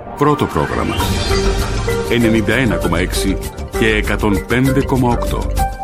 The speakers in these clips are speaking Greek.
Πρώτο πρόγραμμα 91,6 και 105,8.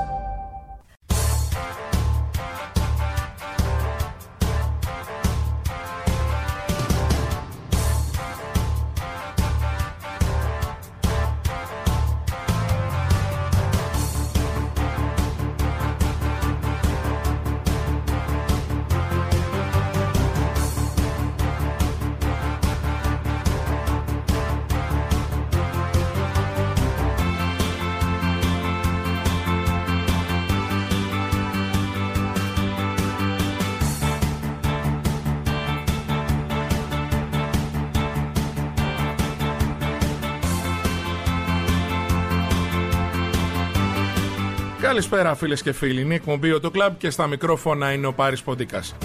Καλησπέρα φίλες και φίλοι, είναι η εκπομπή Auto Club και στα μικρόφωνα είναι ο Πάρης Ποντίκας.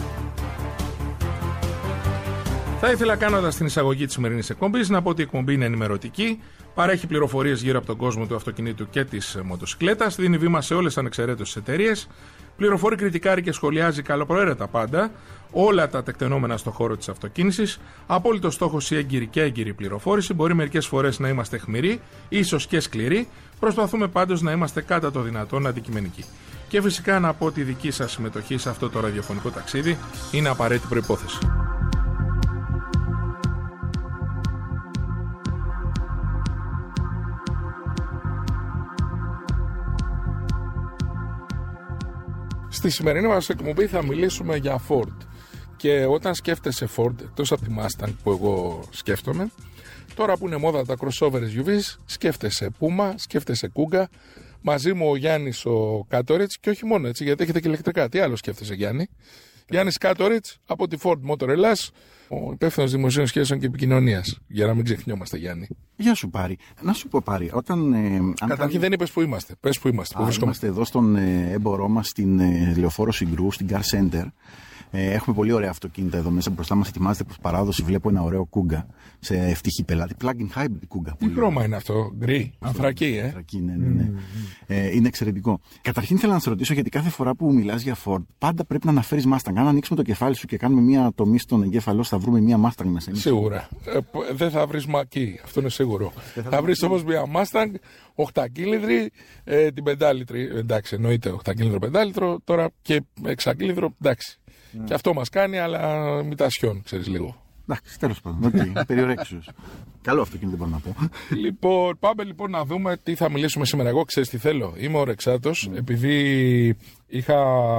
Θα ήθελα, κάνοντας την εισαγωγή της σημερινής εκπομπής, να πω ότι η εκπομπή είναι ενημερωτική, παρέχει πληροφορίες γύρω από τον κόσμο του αυτοκινήτου και της μοτοσυκλέτας, δίνει βήμα σε όλες ανεξαιρέτως τις εταιρείες, πληροφορεί, κριτικάρει και σχολιάζει καλοπροαίρετα πάντα όλα τα τεκτενόμενα στον χώρο της αυτοκίνησης. Απόλυτο στόχος η έγκυρη και έγκυρη πληροφόρηση. Μπορεί μερικές φορές να είμαστε αιχμηροί, ίσως και σκληροί. Προσπαθούμε πάντως να είμαστε κατά το δυνατόν αντικειμενικοί. Και φυσικά να πω ότι η δική σας συμμετοχή σε αυτό το ραδιοφωνικό ταξίδι είναι απαραίτητη προϋπόθεση. Στη σημερινή μας εκπομπή θα μιλήσουμε για Ford. Και όταν σκέφτεσαι Ford, εκτός από τη Mustang που εγώ σκέφτομαι, τώρα που είναι μόδα τα crossovers UVs, σκέφτεσαι Puma, σκέφτεσαι Kuga. Μαζί μου ο Γιάννης ο Κάτοριτς, και όχι μόνο έτσι, γιατί έχετε και ηλεκτρικά. Τι άλλο σκέφτεσαι, Γιάννη? Γιάννης Κάτοριτς από τη Ford Motor Ελλάς, ο υπεύθυνος δημοσίων σχέσεων και επικοινωνίας. Για να μην ξεχνιόμαστε, Γιάννη. Γεια σου, Πάρη. Να σου πω, Πάρη, όταν. Καταρχήν δεν είπες που είμαστε. Πες που είμαστε. Είμαστε εδώ στον έμπορό μας, στην Λεωφόρο Συγκρού, στην Car Center. Έχουμε πολύ ωραία αυτοκίνητα εδώ μέσα μπροστά μας. Ετοιμάζεται προς παράδοση. Βλέπω ένα ωραίο Kuga σε ευτυχή πελάτη. Plug-in hybrid Kuga. Τι χρώμα είναι αυτό? Γκρι. Ανθρακή, Ανθρακή, ναι. Είναι εξαιρετικό. Καταρχήν θέλω να σε ρωτήσω, γιατί κάθε φορά που μιλάς για Ford, πάντα πρέπει να αναφέρεις Mustang. Αν ανοίξουμε το κεφάλι σου και κάνουμε μία τομή στον εγκέφαλό σου, θα βρούμε μία Mustang μέσα. Σίγουρα. Δεν θα βρεις μακί. Αυτό είναι σίγουρο. Θα βρεις όμως μία Mustang 8κύλινδρη, την 5λιτρη. Εντάξει, εννοείται 8κύλινδρο 5λιτρο. Τώρα και 6κύλινδρο. Εντάξει. Και αυτό μας κάνει, αλλά μην τα σιών, ξέρεις λίγο. Εντάξει, τέλος πάντων. Περιορέξους. Καλό αυτοκίνητο, δεν μπορώ να πω. Λοιπόν, πάμε λοιπόν να δούμε τι θα μιλήσουμε σήμερα. Εγώ ξέρεις τι θέλω. Είμαι ορεξάτος, επειδή είχα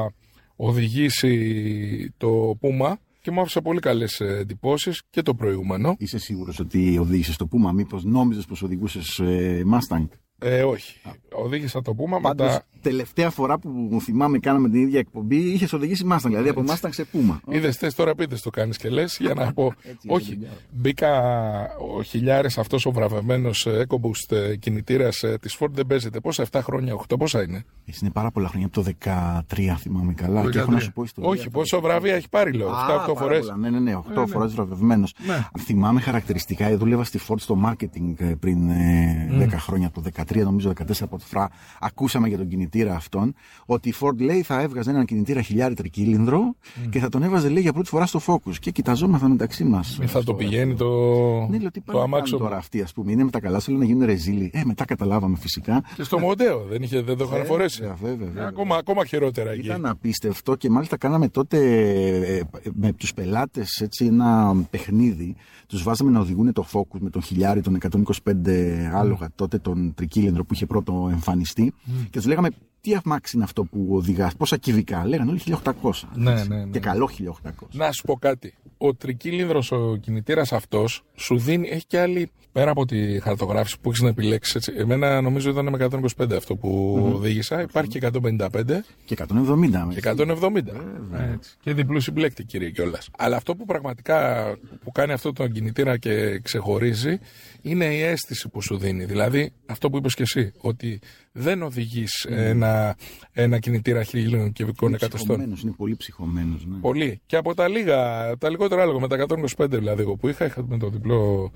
οδηγήσει το Puma και μου άφησε πολύ καλές εντυπώσεις και το προηγούμενο. Είσαι σίγουρος ότι οδήγησες το Puma? Μήπως νόμιζες πως οδηγούσες Mustang? Όχι. Οδήγησα το Puma. Πάντως, τελευταία φορά που μου θυμάμαι κάναμε την ίδια εκπομπή, είχες οδηγήσει Mustang, δηλαδή από Mustang σε Puma. Είδες, θες τώρα πίτες το κάνεις και λες, για να πω. Όχι, μπήκα ο χιλιάρες αυτός ο βραβευμένος EcoBoost κινητήρας της Ford, δεν παίζεται. Πόσα, 7 χρόνια, 8, πόσα είναι? Είναι πάρα πολλά χρόνια, από το 13 θυμάμαι καλά. Και έχω να σου πω ιστορία. Όχι, πόσο βραβεία έχει πάρει, λέω. 7-8 φορές. Ναι, 8 φορές βραβευμένος. Θυμάμαι χαρακτηριστικά, δούλευα στη Ford στο marketing πριν 10 χρόνια, από το 13 νομίζω 14 από τη φορά ακούσαμε για τον κινητήρα αυτόν, ότι η Ford λέει θα έβγαζε έναν κινητήρα 1000 τρικύλινδρο και θα τον έβαζε, λέει, για πρώτη φορά στο Focus. Και κοιταζόμασταν μεταξύ μας. Θα το πηγαίνει το αμάξο. Τώρα αυτοί, ας πούμε, είναι με τα καλά σου, λένε να γίνουν ρεζίλοι. Μετά καταλάβαμε φυσικά. Και στο Μοντέο δεν το είχαν φορέσει. Βέβαια. Ακόμα χειρότερα εκεί. Ήταν απίστευτο και μάλιστα κάναμε τότε με τους πελάτες έτσι ένα παιχνίδι. Τους βάζαμε να οδηγούν το Focus με τον 1000, τον 125 άλογα, τότε τον τρικύλινδρο που είχε πρώτο εμφανιστεί, και τους λέγαμε τι αμάξι είναι αυτό που οδηγάς, πόσα κυβικά? Λέγανε όλοι 1800. Ναι. Και καλό 1800. Να σου πω κάτι. Ο τρικύλινδρος, ο κινητήρας αυτός, σου δίνει, έχει και άλλη, πέρα από τη χαρτογράφηση που έχεις να επιλέξεις. Έτσι. Εμένα νομίζω ήταν με 125 αυτό που οδήγησα. Υπάρχει και 155. Και 170. Και 170. Και διπλού συμπλέκτη, κύριε, κιόλας. Αλλά αυτό που πραγματικά που κάνει αυτό τον κινητήρα και ξεχωρίζει είναι η αίσθηση που σου δίνει. Δηλαδή, αυτό που είπες και εσύ, ότι δεν οδηγείς ένα κινητήρα 1000 κυβικών εκατοστών. Είναι πολύ ψυχωμένος. Ναι. Πολύ. Και από τα λιγότερα άλογα, με τα 125 δηλαδή, εγώ που είχα με το διπλό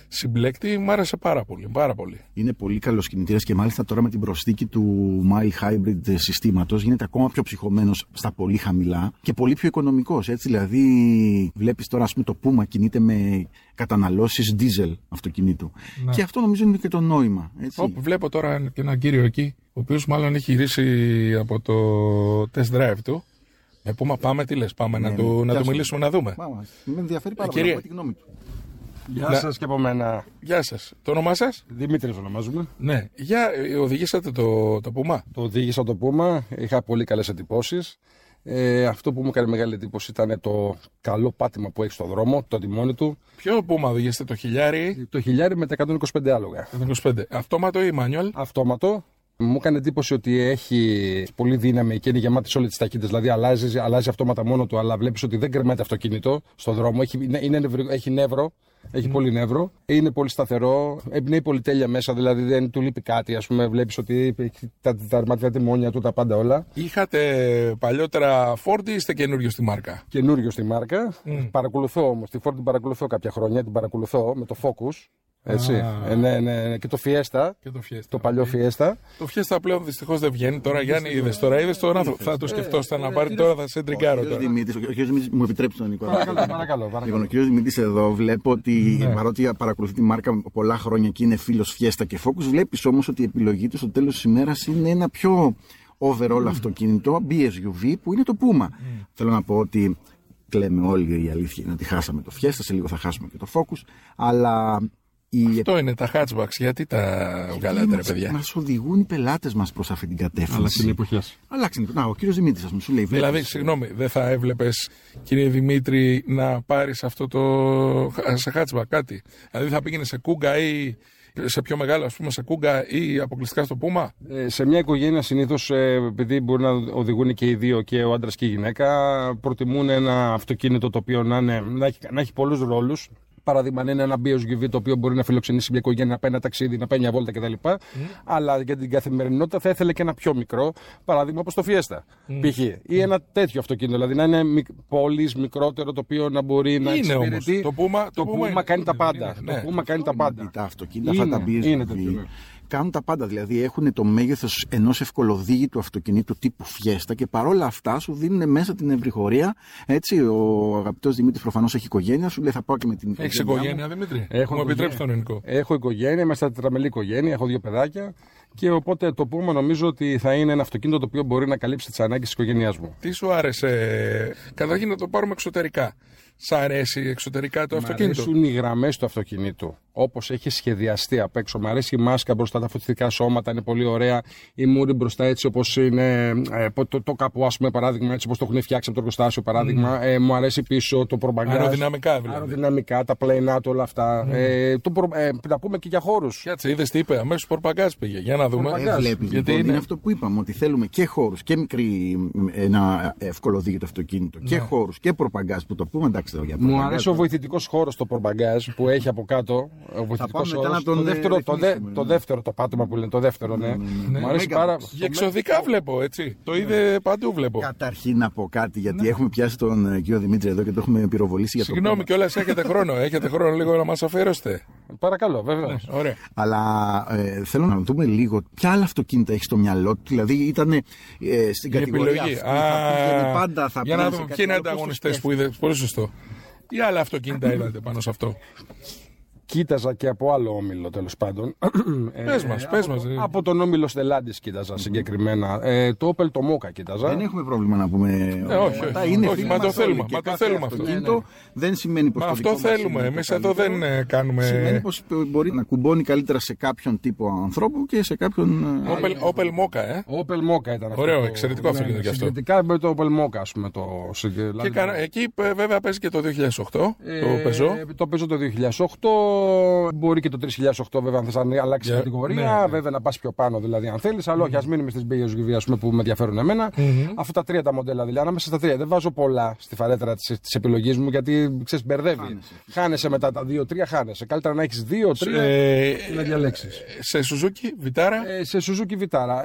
συμπλέκτη, μου άρεσε πάρα πολύ. Πάρα πολύ. Είναι πολύ καλός κινητήρας και μάλιστα τώρα με την προσθήκη του mild hybrid συστήματος γίνεται ακόμα πιο ψυχωμένος στα πολύ χαμηλά και πολύ πιο οικονομικός. Έτσι, δηλαδή, βλέπεις τώρα, ας πούμε, το Puma κινείται με καταναλώσεις diesel αυτοκινήτου. Ναι. Και αυτό νομίζω είναι και το νόημα. Έτσι. Όπου βλέπω τώρα και έναν κύριο εκεί, ο οποίος μάλλον έχει γυρίσει από το test drive του. Πούμα, πάμε, τι λες, πάμε να του μιλήσουμε να δούμε. Με ενδιαφέρει πάρα πολύ τη γνώμη του. Γεια σας και από μένα. Γεια σας. Το όνομά σας? Δημήτρης ονομάζουμε. Ναι. Οδηγήσατε το Puma? Το οδήγησα το Puma, είχα πολύ καλές εντυπώσεις. Αυτό που μου έκανε μεγάλη εντύπωση ήταν το καλό πάτημα που έχει στο δρόμο, το τιμόνι του. Ποιο Puma οδηγήσατε, το χιλιάρι? Το χιλιάρι με τα 125 άλογα. 125. Αυτόματο ή manual? Αυτόματο. Μου έκανε εντύπωση ότι έχει πολύ δύναμη και είναι γεμάτη σε όλες τις ταχύτητες. Δηλαδή αλλάζει αυτόματα μόνο του, αλλά βλέπεις ότι δεν κρεμάται αυτοκίνητο στον δρόμο. Έχει νεύρο. Έχει πολύ νεύρο, είναι πολύ σταθερό, εμπνέει πολυτέλεια μέσα, δηλαδή δεν του λείπει κάτι. Ας πούμε, βλέπεις ότι έχει τα αρματικά τιμόνια του, τα πάντα όλα. Είχατε παλιότερα Ford ή είστε καινούριο στη μάρκα? Καινούριο στη μάρκα. Παρακολουθώ όμως, τη Ford την παρακολουθώ κάποια χρόνια, την παρακολουθώ με το Focus. Έτσι. Ναι. Και το Fiesta. Το παλιό Fiesta. Το Fiesta πλέον δυστυχώς δεν βγαίνει. Τώρα, Γιάννη, είδες τον άνθρωπο. Θα το σκεφτόσαστε να πάρει τώρα, θα σε τριγκάρω τώρα. Ο κ. Δημήτρης, μου επιτρέψει τον Νικό. Παρακαλώ. Λοιπόν, ο κ. Δημήτρης εδώ βλέπω ότι παρότι παρακολουθεί τη μάρκα πολλά χρόνια και είναι φίλος Fiesta και Focus, βλέπεις όμως ότι η επιλογή του στο τέλος της ημέρας είναι ένα πιο overall αυτοκίνητο, BSUV, που είναι το Puma. Θέλω να πω ότι κλαίμε όλοι, η αλήθεια είναι ότι χάσαμε το Fiesta, σε λίγο θα χάσουμε και το Focus, αλλά. Αυτό είναι τα hatchbacks, γιατί τα βγάλατε, ρε παιδιά? Μας οδηγούν οι πελάτες μας προς αυτή την κατεύθυνση. Αλλάξουν οι εποχές. Ο κύριος Δημήτρης, ας μου σου λέει. Δηλαδή, συγγνώμη, δεν θα έβλεπες, κύριε Δημήτρη, να πάρεις αυτό σε hatchback κάτι? Δηλαδή, θα πήγαινε σε Kuga ή σε πιο μεγάλο, ας πούμε, σε Kuga ή αποκλειστικά στο Puma? Σε μια οικογένεια συνήθως, επειδή μπορεί να οδηγούν και οι δύο, και ο άντρας και η γυναίκα, προτιμούν ένα αυτοκίνητο το οποίο να έχει πολλούς ρόλους. Παράδειγμα, είναι ένα BSUV το οποίο μπορεί να φιλοξενήσει μια οικογένεια, να πάει ένα ταξίδι, να πάει μια βόλτα κτλ. Αλλά για την καθημερινότητα θα ήθελε και ένα πιο μικρό, παράδειγμα όπως το Fiesta. Π.χ. ή ένα τέτοιο αυτοκίνητο, δηλαδή να είναι πόλης, μικρότερο, το οποίο να μπορεί να εξυπηρετεί. Το Puma κάνει τα πάντα. Το Puma κάνει τα πάντα. Τα αυτοκίνητα, αυτά τα BSUV. Κάνουν τα πάντα, δηλαδή έχουν το μέγεθος ενός ευκολοδίγητου αυτοκινήτου τύπου Fiesta και παρόλα αυτά σου δίνουν μέσα την ευρυχωρία. Έτσι, ο αγαπητός Δημήτρης προφανώς έχει οικογένεια, σου λέει θα πάω και με την οικογένεια. Έχεις οικογένεια, Δημήτρη? Μου επιτρέψει τον Ελληνικό. Έχω οικογένεια, είμαστε τετραμελή οικογένεια, έχω 2 παιδάκια και οπότε το Puma νομίζω ότι θα είναι ένα αυτοκίνητο το οποίο μπορεί να καλύψει τις ανάγκες της οικογένειάς μου. Τι σου άρεσε? Καταρχήν να το πάρουμε εξωτερικά. Σ' αρέσει εξωτερικά το αυτοκίνητο? Μ' αρέσουν οι γραμμές του αυτοκινήτου, όπως έχει σχεδιαστεί απ' έξω. Μ' αρέσει η μάσκα μπροστά, τα φωτιστικά σώματα είναι πολύ ωραία. Η μούρη μπροστά έτσι όπως είναι, το καπό, ας πούμε, παράδειγμα, έτσι όπως το έχουν φτιάξει από το εργοστάσιο, παράδειγμα. Μου αρέσει πίσω το προμπαγκάζ. Αεροδυναμικά δηλαδή. Αεροδυναμικά, τα πλέινά του, όλα αυτά. Να πούμε και για χώρους. Κάτσε, είδες τι είπε, αμέσως προμπαγκάζ πήγε. Για να δούμε. Γιατί είναι αυτό που είπαμε, ότι θέλουμε και χώρους και ένα ευκολοδίγητο αυτοκίνητο και χώρους και προμπαγκάζ που το πούμε. Μου αρέσει ο βοηθητικός χώρος το πορμπαγκάζ που έχει από κάτω. Ο βοηθητικός χώρος. Το δεύτερο το πάτωμα που λένε, το δεύτερο, ναι. Μου αρέσει πάρα πολύ. Για εξωδικά βλέπω, έτσι. Το είδε παντού, βλέπω. Καταρχήν να πω κάτι, γιατί έχουμε πιάσει τον κύριο Δημήτρη εδώ και το έχουμε πυροβολήσει για το. Συγγνώμη κιόλας, έχετε χρόνο. Έχετε χρόνο λίγο να μας αφιερώσετε? Παρακαλώ, βέβαια. Ωραία. Αλλά θέλω να δούμε λίγο ποια άλλα αυτοκίνητα έχει στο μυαλό του. Δηλαδή ήταν στην κατηγορία αυτή. Πάντα θα πει. Για να δούμε ποιοι είναι οι ανταγωνιστές που είδε. Πολύ σωστό. Τι άλλα αυτοκίνητα είδατε πάνω σε αυτό? Κοίταζα και από άλλο όμιλο, τέλος πάντων. Πες μας. Από τον όμιλο Stellantis κοίταζα συγκεκριμένα. Το Opel το Mokka κοίταζα. Δεν έχουμε πρόβλημα να πούμε. Όχι, μα το θέλουμε. Μα το θέλουμε αυτό. Δεν σημαίνει πως. Αυτό θέλουμε. Εμείς εδώ δεν κάνουμε. Σημαίνει πως μπορεί να κουμπώνει καλύτερα σε κάποιον τύπο ανθρώπου και σε κάποιον. Opel Mokka, Opel Mokka ήταν αυτό. Ωραίο, εξαιρετικό αυτοκίνητο κι αυτό. Εξαιρετικά με το Opel Mokka, ας πούμε. Εκεί βέβαια παίζει και το 2008. Το Peugeot. Το Peugeot το 2008. Μπορεί και το 3008 βέβαια αν θες να αλλάξει κατηγορία, βέβαια να πας πιο πάνω δηλαδή αν θέλεις, αλλά όχι, ας μείνουμε στις BSUV, ας πούμε, που με ενδιαφέρουν εμένα. Αυτά τα τρία τα μοντέλα δηλαδή, ανάμεσα στα τρία. Δεν βάζω πολλά στη φαρέτρα της επιλογής μου γιατί ξέρεις μπερδεύει. Χάνεσαι μετά τα 2-3, χάνεσαι. Καλύτερα να έχεις 2-3 να διαλέξεις. Σε Suzuki Vitara. Σε Suzuki Vitara.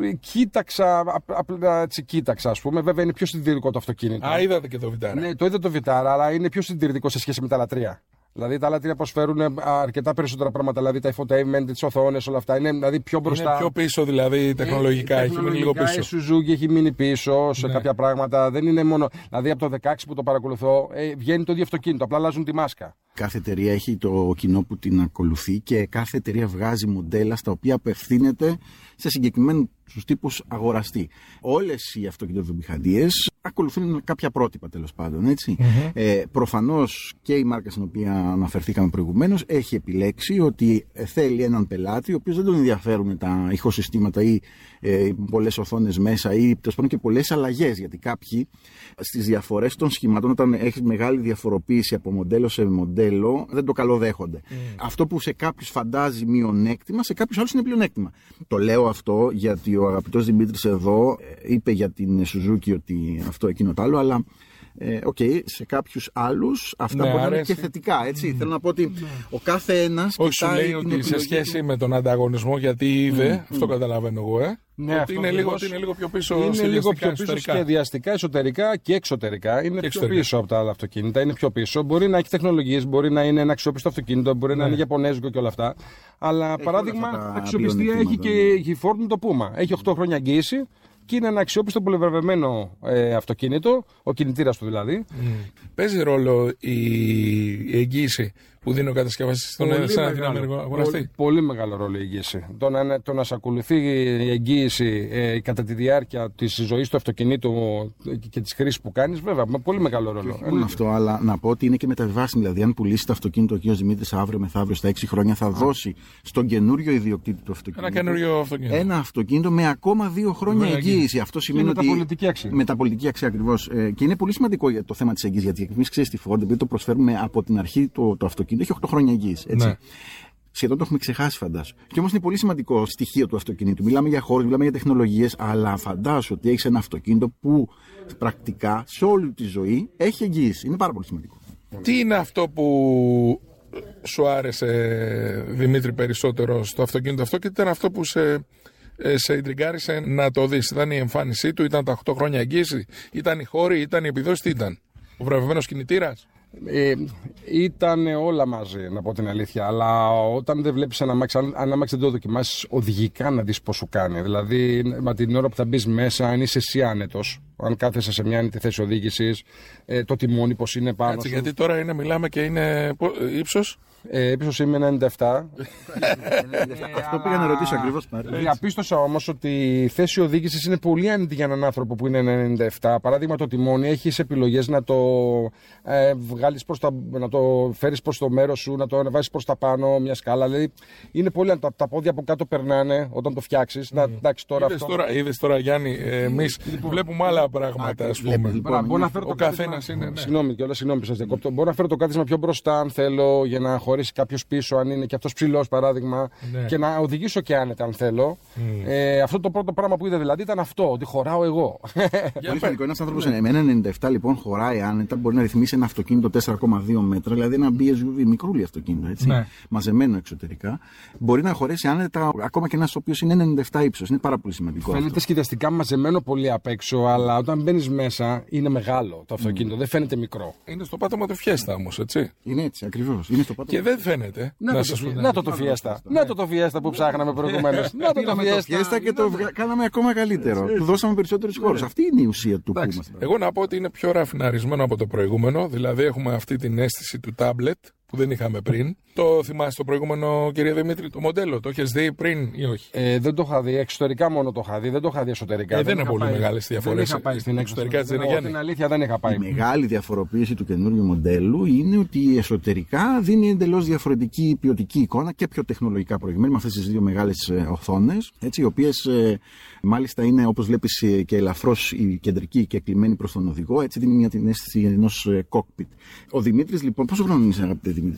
Κοίταξα, ας πούμε. Βέβαια είναι πιο συντηρητικό το αυτοκίνητο. Α, είδατε και το Vitara. Ναι, το είδα το Vitara, αλλά είναι πιο συντηρητικό σε σχέση με τα άλλα τρία. Δηλαδή τα άλλα τρία προσφέρουν αρκετά περισσότερα πράγματα. Δηλαδή τα infotainment, τις οθόνες, όλα αυτά είναι δηλαδή πιο μπροστά. Είναι πιο πίσω, δηλαδή τεχνολογικά. Έχει μείνει λίγο πίσω. Η Suzuki έχει μείνει πίσω σε κάποια πράγματα. Δεν είναι μόνο. Δηλαδή από το 16 που το παρακολουθώ, βγαίνει το ίδιο αυτοκίνητο. Απλά αλλάζουν τη μάσκα. Κάθε εταιρεία έχει το κοινό που την ακολουθεί και κάθε εταιρεία βγάζει μοντέλα στα οποία απευθύνεται σε συγκεκριμένους τύπους αγοραστή. Όλες οι αυτοκινητοβιομηχανίες ακολουθούν κάποια πρότυπα, τέλος πάντων. Έτσι. Προφανώς και η μάρκα στην οποία αναφερθήκαμε προηγουμένως έχει επιλέξει ότι θέλει έναν πελάτη ο οποίος δεν τον ενδιαφέρουν τα ηχοσυστήματα ή πολλές οθόνες μέσα ή τέλος πάντων και πολλές αλλαγές. Γιατί κάποιοι στις διαφορές των σχηματών, όταν έχει μεγάλη διαφοροποίηση από μοντέλο σε μοντέλο, δεν το καλοδέχονται. Αυτό που σε κάποιους φαντάζει μειονέκτημα, σε κάποιους άλλους είναι πλεονέκτημα. Το λέω αυτό γιατί ο αγαπητός Δημήτρης εδώ είπε για την Suzuki ότι αυτό εκείνο το άλλο, αλλά σε κάποιους άλλους αυτά μπορεί να είναι και θετικά. Έτσι. Θέλω να πω ότι ο κάθε ένας. Όχι, σου λέει ότι σε σχέση με τον ανταγωνισμό, γιατί είδε, αυτό καταλαβαίνω εγώ, ναι, ότι είναι λίγο πιο πίσω. Είναι λίγο πιο πίσω σχεδιαστικά, εσωτερικά και εξωτερικά. Είναι και πιο πίσω από τα άλλα αυτοκίνητα. Είναι πιο πίσω. Μπορεί να έχει τεχνολογίες, μπορεί να είναι ένα αξιόπιστο αυτοκίνητο, μπορεί να είναι ιαπωνέζικο και όλα αυτά. Αλλά παράδειγμα, αξιοπιστία έχει και η Ford με το Puma. Έχει 8 χρόνια εγγύηση. Και είναι ένα αξιόπιστο πολυβραβευμένο αυτοκίνητο, ο κινητήρας του δηλαδή. Παίζει ρόλο η εγγύηση που δίνει ο κατασκευαστής στον αγοραστή. Πολύ μεγάλο ρόλο η εγγύηση. Το να σε ακολουθεί η εγγύηση κατά τη διάρκεια της ζωής του αυτοκινήτου και της χρήσης που κάνεις, βέβαια, με πολύ μεγάλο ρόλο. Όχι μόνο αυτό, αλλά να πω ότι είναι και μεταβιβάσιμο. Δηλαδή, αν πουλήσει το αυτοκίνητο ο κ. Δημήτρης αύριο μεθαύριο στα 6 χρόνια, θα δώσει στον καινούριο ιδιοκτήτη του αυτοκίνητου ένα αυτοκίνητο με ακόμα 2 χρόνια εγγύηση. Αυτό σημαίνει ότι. Μεταπολιτική αξία ακριβώς. Και είναι πολύ σημαντικό για το θέμα της εγγύησης. Γιατί εμείς ξέρεις τη Ford, επειδή το προσφέρουμε από την αρχή το αυτοκίνητο, έχει 8 χρόνια εγγύηση. Ναι. Σχεδόν το έχουμε ξεχάσει, φαντάσου. Και όμως είναι πολύ σημαντικό στοιχείο του αυτοκινήτου. Μιλάμε για χώρους, μιλάμε για τεχνολογίες, αλλά φαντάσου ότι έχεις ένα αυτοκίνητο που πρακτικά σε όλη τη ζωή έχει εγγύηση. Είναι πάρα πολύ σημαντικό. Τι είναι αυτό που σου άρεσε, Δημήτρη, περισσότερο στο αυτοκίνητο αυτό και τι ήταν αυτό που σε ιντριγκάρισε να το δεις? Ήταν η εμφάνισή του, ήταν τα 8 χρόνια εγγύηση, ήταν οι χώροι, ήταν η επιδόση, τι ήταν? Ο βραβευμένος κινητήρας? Ήταν όλα μαζί, να πω την αλήθεια. Αλλά όταν δεν βλέπεις ένα αμάξι, αν αμάξι δεν το δοκιμάσεις οδηγικά, να δεις πώς σου κάνει. Δηλαδή, με την ώρα που θα μπεις μέσα, αν είσαι εσύ άνετος, αν κάθεσαι σε μια άνετη θέση οδήγησης, το τιμόνι πώς είναι πάνω σου. Γιατί τώρα μιλάμε και είναι ύψος. Ύψος είμαι 97. Αυτό πήγα να ρωτήσω ακριβώς. Διαπίστωσα όμως ότι η θέση οδήγησης είναι πολύ άνετη για έναν άνθρωπο που είναι 97. Παράδειγμα, το τιμόνι, έχεις επιλογές να το βγάλεις να το φέρεις προς το μέρος σου, να το ανεβάσεις προς τα πάνω, μια σκάλα. Δηλαδή είναι πολύ. Τα πόδια από κάτω περνάνε όταν το φτιάξεις. Είδες τώρα, Γιάννη, εμείς βλέπουμε άλλα πράγματα, ας πούμε. Ο καθένας είναι. Συγγνώμη που σας διακόπτω. Μπορώ να φέρω το κάθισμα πιο μπροστά, αν θέλω, για να χωρίσει κάποιος πίσω, αν είναι και αυτός ψηλός, παράδειγμα, και να οδηγήσω και άνετα, αν θέλω. Αυτό το πρώτο πράγμα που είδα δηλαδή ήταν αυτό, ότι χωράω εγώ. Πολύ σημαντικό. Ένας άνθρωπος με 1,97 λοιπόν χωράει άνετα, μπορεί να ρυθμίσει ένα αυτοκίνητο 4,2 μέτρα, δηλαδή ένα BSUV, μικρούλι αυτοκίνητο, έτσι, μαζεμένο εξωτερικά. Μπορεί να χωρέσει άνετα ακόμα και ένας ο οποίος είναι 97 ύψος. Είναι πάρα πολύ σημαντικό. Φαίνεται σχεδιαστικά μαζεμένο πολύ απ' έξω, αλλά όταν μπαίνεις μέσα είναι μεγάλο το αυτοκίνητο, δεν φαίνεται μικρό. Είναι στο πάτωμα του Fiesta όμως, έτσι. Είναι έτσι, ακριβώς. Είναι στο πάτωμα. Και δεν φαίνεται. Να το Fiesta. Να το Fiesta που ψάχναμε προηγουμένως. Να το Fiesta και το κάναμε ακόμα καλύτερο. Του δώσαμε περισσότερους χώρους. Αυτή είναι η ουσία του που είμαστε. Εγώ να πω ότι είναι πιο ραφιναρισμένο από το προηγούμενο. Δηλαδή έχουμε αυτή την αίσθηση του τάμπλετ που δεν είχαμε πριν. Το θυμάσαι το προηγούμενο, κύριε Δημήτρη, το μοντέλο? Το έχεις δει πριν ή όχι? Δεν το είχα δει. Εξωτερικά μόνο το είχα δει. Δεν το είχα δει εσωτερικά. Δεν είναι πολύ μεγάλες διαφορές. Δεν είχα πάει στην εξωτερικά της Γιάννη. Την αλήθεια δεν είχα πάει. Η μεγάλη διαφοροποίηση του καινούριου μοντέλου είναι ότι εσωτερικά δίνει εντελώς διαφορετική ποιοτική εικόνα και πιο τεχνολογικά προηγμένη με αυτές τις δύο μεγάλες οθόνες, οι οποίες μάλιστα είναι, όπως βλέπεις, και ελαφρώς η κεντρική και κλειμμένη προς τον οδηγό. Έτσι δίνει μια την αίσθηση ενός cockpit. Ο Δημήτρης, λοιπόν, πόσο χρόνο είσαι, αγαπητέ Δημήτρη?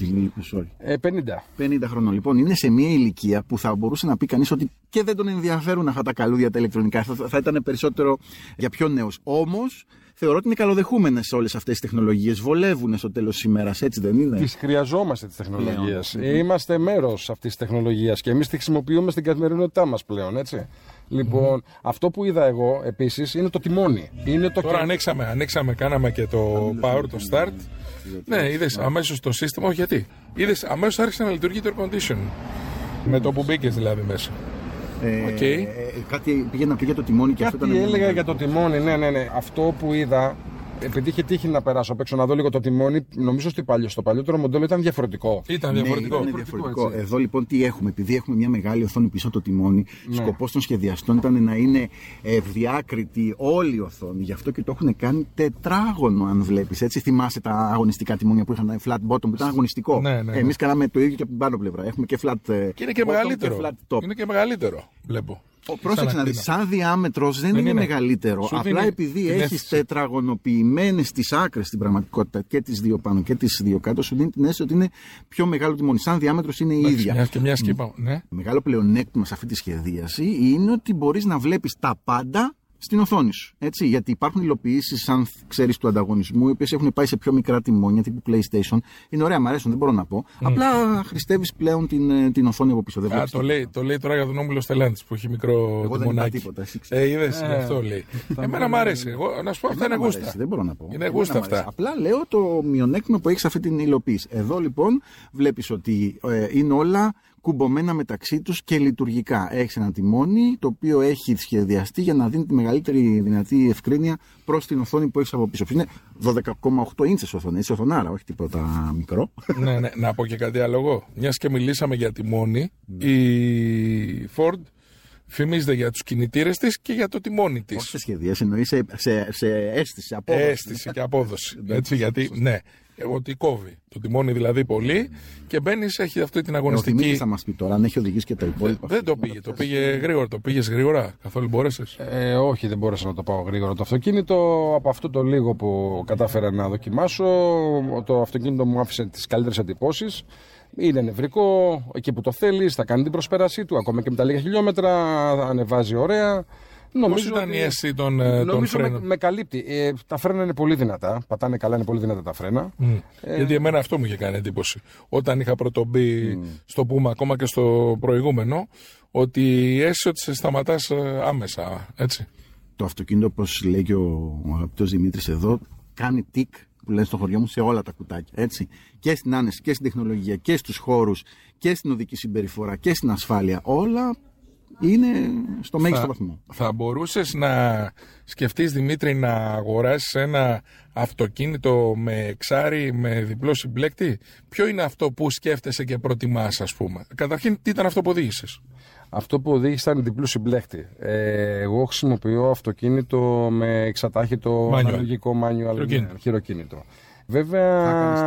50 χρονών. Λοιπόν, είναι σε μια ηλικία που θα μπορούσε να πει κανείς ότι και δεν τον ενδιαφέρουν αυτά τα καλούδια τα ηλεκτρονικά. Θα ήταν περισσότερο για πιο νέους. Όμως, θεωρώ ότι είναι καλοδεχούμενες όλες αυτές τις τεχνολογίες. Βολεύουν στο τέλος της ημέρας, έτσι δεν είναι? Τις χρειαζόμαστε τις τεχνολογίες. Είμαστε μέρος αυτής της τεχνολογίας και εμείς τη χρησιμοποιούμε στην καθημερινότητά μας πλέον, έτσι. Λοιπόν, αυτό που είδα εγώ επίσης είναι το τιμόνι. Τώρα ανοίξαμε, κάναμε και το power, το start. Ναι, είδες αμέσως το σύστημα, όχι γιατί. Είδες αμέσως άρχισε να λειτουργεί το air condition. Με το που μπήκες δηλαδή μέσα. Κάτι πήγε να πει για το τιμόνι και αυτό ήταν. Κάτι έλεγα για το τιμόνι, ναι. Αυτό που είδα, επειδή είχε τύχει να περάσω απ' έξω να δω λίγο το τιμόνι, νομίζω στο παλιότερο μοντέλο ήταν διαφορετικό. Ήταν διαφορετικό. Ναι, ήταν διαφορετικό. Εδώ λοιπόν τι έχουμε, επειδή έχουμε μια μεγάλη οθόνη πίσω το τιμόνι, σκοπός των σχεδιαστών ήταν να είναι διάκριτη όλη η οθόνη. Γι' αυτό και το έχουν κάνει τετράγωνο, αν βλέπεις. Έτσι, θυμάσαι τα αγωνιστικά τιμόνια που είχαν flat bottom, που ήταν αγωνιστικό. Εμείς κάναμε το ίδιο και από την πάνω πλευρά. Έχουμε και flat. Και είναι και μεγαλύτερο. Είναι και μεγαλύτερο, βλέπω. Πρόσεξε να δεις, σαν διάμετρος δεν είναι μεγαλύτερο. Απλά επειδή έχεις τετραγωνοποιημένες τις άκρες στην πραγματικότητα και τις δύο πάνω και τις δύο κάτω, σου δίνει την αίσθηση ότι είναι πιο μεγάλο τιμόνι. Σαν διάμετρος είναι η ίδια. Ναι. Μεγάλο πλεονέκτημα σε αυτή τη σχεδίαση είναι ότι μπορείς να βλέπεις τα πάντα στην οθόνη σου. Έτσι, γιατί υπάρχουν υλοποιήσεις, αν ξέρεις, του ανταγωνισμού, οι οποίες έχουν πάει σε πιο μικρά τιμόνια τύπου PlayStation. Είναι ωραία, μου αρέσουν, δεν μπορώ να πω. Απλά χρηστεύεις πλέον την οθόνη από πίσω. Το λέει τώρα για τον Όμιλο Στελάντης που έχει μικρό τιμονάκι. Είδες, αυτό λέει. Εμένα μου άρεσε. Εγώ να σου πω, αυτά είναι γούστα. Δεν μπορώ να πω. Είναι γούστα αυτά. Απλά λέω το μειονέκτημα που έχεις αυτή την υλοποίηση. Εδώ λοιπόν βλέπεις ότι είναι όλα κουμπωμένα μεταξύ τους και λειτουργικά. Έχεις ένα τιμόνι το οποίο έχει σχεδιαστεί για να δίνει τη μεγαλύτερη δυνατή ευκρίνεια προς την οθόνη που έχεις από πίσω. Είναι 12,8 ίντσες οθόνη, έτσι οθονάρα, όχι τίποτα μικρό. Ναι, να πω και κάτι άλλο εγώ. Μιας και μιλήσαμε για τιμόνι, η Ford φημίζεται για τους κινητήρες της και για το τιμόνι της. Όχι σε σχεδίες, εννοείς σε αίσθηση, απόδοση. Αίσθηση και απόδοση. Έτσι, γιατί, ναι. Ότι κόβει το τιμόνι δηλαδή πολύ και μπαίνεις, έχει αυτή την αγωνιστική. Ο Δημήτρης θα μας πει τώρα αν έχει οδηγήσει και τα υπόλοιπα. Δεν το πήγε, το πήγε γρήγορα. Το πήγες γρήγορα, καθόλου μπόρεσες? Όχι, δεν μπόρεσα να το πάω γρήγορα το αυτοκίνητο. Από αυτό το λίγο που κατάφερα να δοκιμάσω, το αυτοκίνητο μου άφησε τις καλύτερες εντυπώσεις. Είναι νευρικό, εκεί που το θέλεις, θα κάνει την προσπέρασή του, ακόμα και με τα λίγα χιλιόμετρα, ανεβάζει ωραία. Πώς ήταν η αίσθηση των φρένων? Με καλύπτει. Τα φρένα είναι πολύ δυνατά. Πατάνε καλά, είναι πολύ δυνατά τα φρένα. Γιατί εμένα αυτό μου είχε κάνει εντύπωση. Όταν είχα πρωτομπεί στο Puma, ακόμα και στο προηγούμενο, ότι η αίσθηση ότι σε σταματάς άμεσα. Έτσι. Το αυτοκίνητο, όπως λέει και ο αγαπητός Δημήτρης εδώ, κάνει τικ, που λένε στο χωριό μου, σε όλα τα κουτάκια. Έτσι. Και στην άνεση και στην τεχνολογία και στους χώρους και στην οδική συμπεριφορά και στην ασφάλεια. Όλα είναι στο μέγιστο βαθμό. Θα μπορούσες να σκεφτείς, Δημήτρη, να αγοράσεις ένα αυτοκίνητο με εξάρι, με διπλό συμπλέκτη? Ποιο είναι αυτό που σκέφτεσαι και προτιμάς, ας πούμε? Καταρχήν, τι ήταν αυτό που οδήγησες? Αυτό που οδήγησα είναι διπλού συμπλέκτη. Εγώ χρησιμοποιώ αυτοκίνητο με εξατάχητο αναλογικό manual χειροκίνητο. Βέβαια,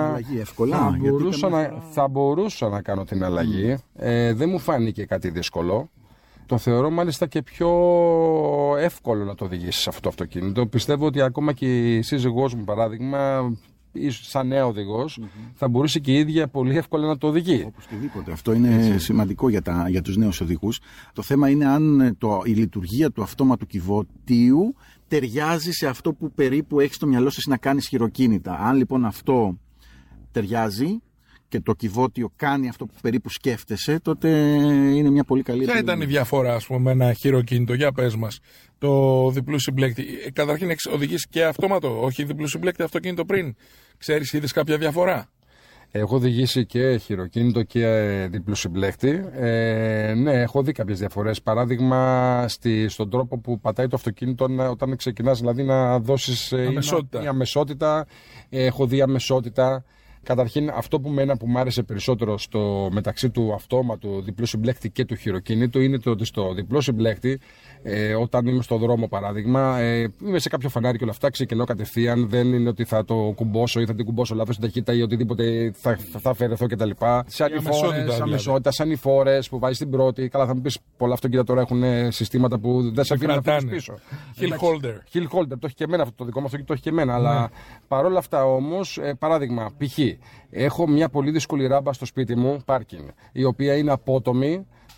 θα μπορούσα να κάνω την αλλαγή. Δεν μου φάνηκε κάτι δύσκολο. Το θεωρώ μάλιστα και πιο εύκολο να το οδηγήσεις αυτό το αυτοκίνητο. Πιστεύω ότι ακόμα και η σύζυγός μου, παράδειγμα, σαν νέο οδηγός, θα μπορούσε και η ίδια πολύ εύκολα να το οδηγεί. Οπωσδήποτε. Αυτό είναι σημαντικό για τους νέους οδηγούς. Το θέμα είναι αν η λειτουργία του αυτόματου κυβωτίου ταιριάζει σε αυτό που περίπου έχεις στο μυαλό σου να κάνεις χειροκίνητα. Αν λοιπόν αυτό ταιριάζει και το κυβότιο κάνει αυτό που περίπου σκέφτεσαι, τότε είναι μια πολύ καλή. Ποια ήταν η διαφορά, ας πούμε, με ένα χειροκίνητο? Για πες μας, το διπλού συμπλέκτη. Καταρχήν έχεις οδηγήσει και αυτόματο, όχι διπλού συμπλέκτη αυτοκίνητο πριν? Ξέρεις, είδες κάποια διαφορά? Έχω οδηγήσει και χειροκίνητο και διπλού συμπλέκτη. Ναι, έχω δει κάποιες διαφορές. Παράδειγμα, στον τρόπο που πατάει το αυτοκίνητο όταν ξεκινάς, δηλαδή να δώσεις μια αμεσότητα. Έχω δει αμεσότητα. Καταρχήν, αυτό που μου άρεσε περισσότερο μεταξύ του αυτόματου διπλού συμπλέκτη και του χειροκίνητου είναι το ότι στο διπλό συμπλέκτη, όταν είμαι στο δρόμο, παράδειγμα, είμαι σε κάποιο φανάρι και όλα αυτά, ξεκινώ κατευθείαν. Δεν είναι ότι θα το κουμπώσω ή θα την κουμπώσω λάθος στην ταχύτητα ή οτιδήποτε θα αφαιρεθώ κτλ. Σαν αμεσότητα, σαν οι φόρες που βάζεις την πρώτη. Καλά, θα μου πεις, πολλά αυτοκίνητα τώρα έχουν συστήματα που δεν σε αφήνουν να φύγεις πίσω. Hill holder, το έχει και εμένα αυτό το δικό μου αυτοκίνητο, το έχει και εμένα. Αλλά παρόλα αυτά όμως, παράδειγμα, π.χ. έχω μια πολύ δύσκολη ράμπα στο σπίτι μου, πάρκινγκ, η οποία είναι απότομη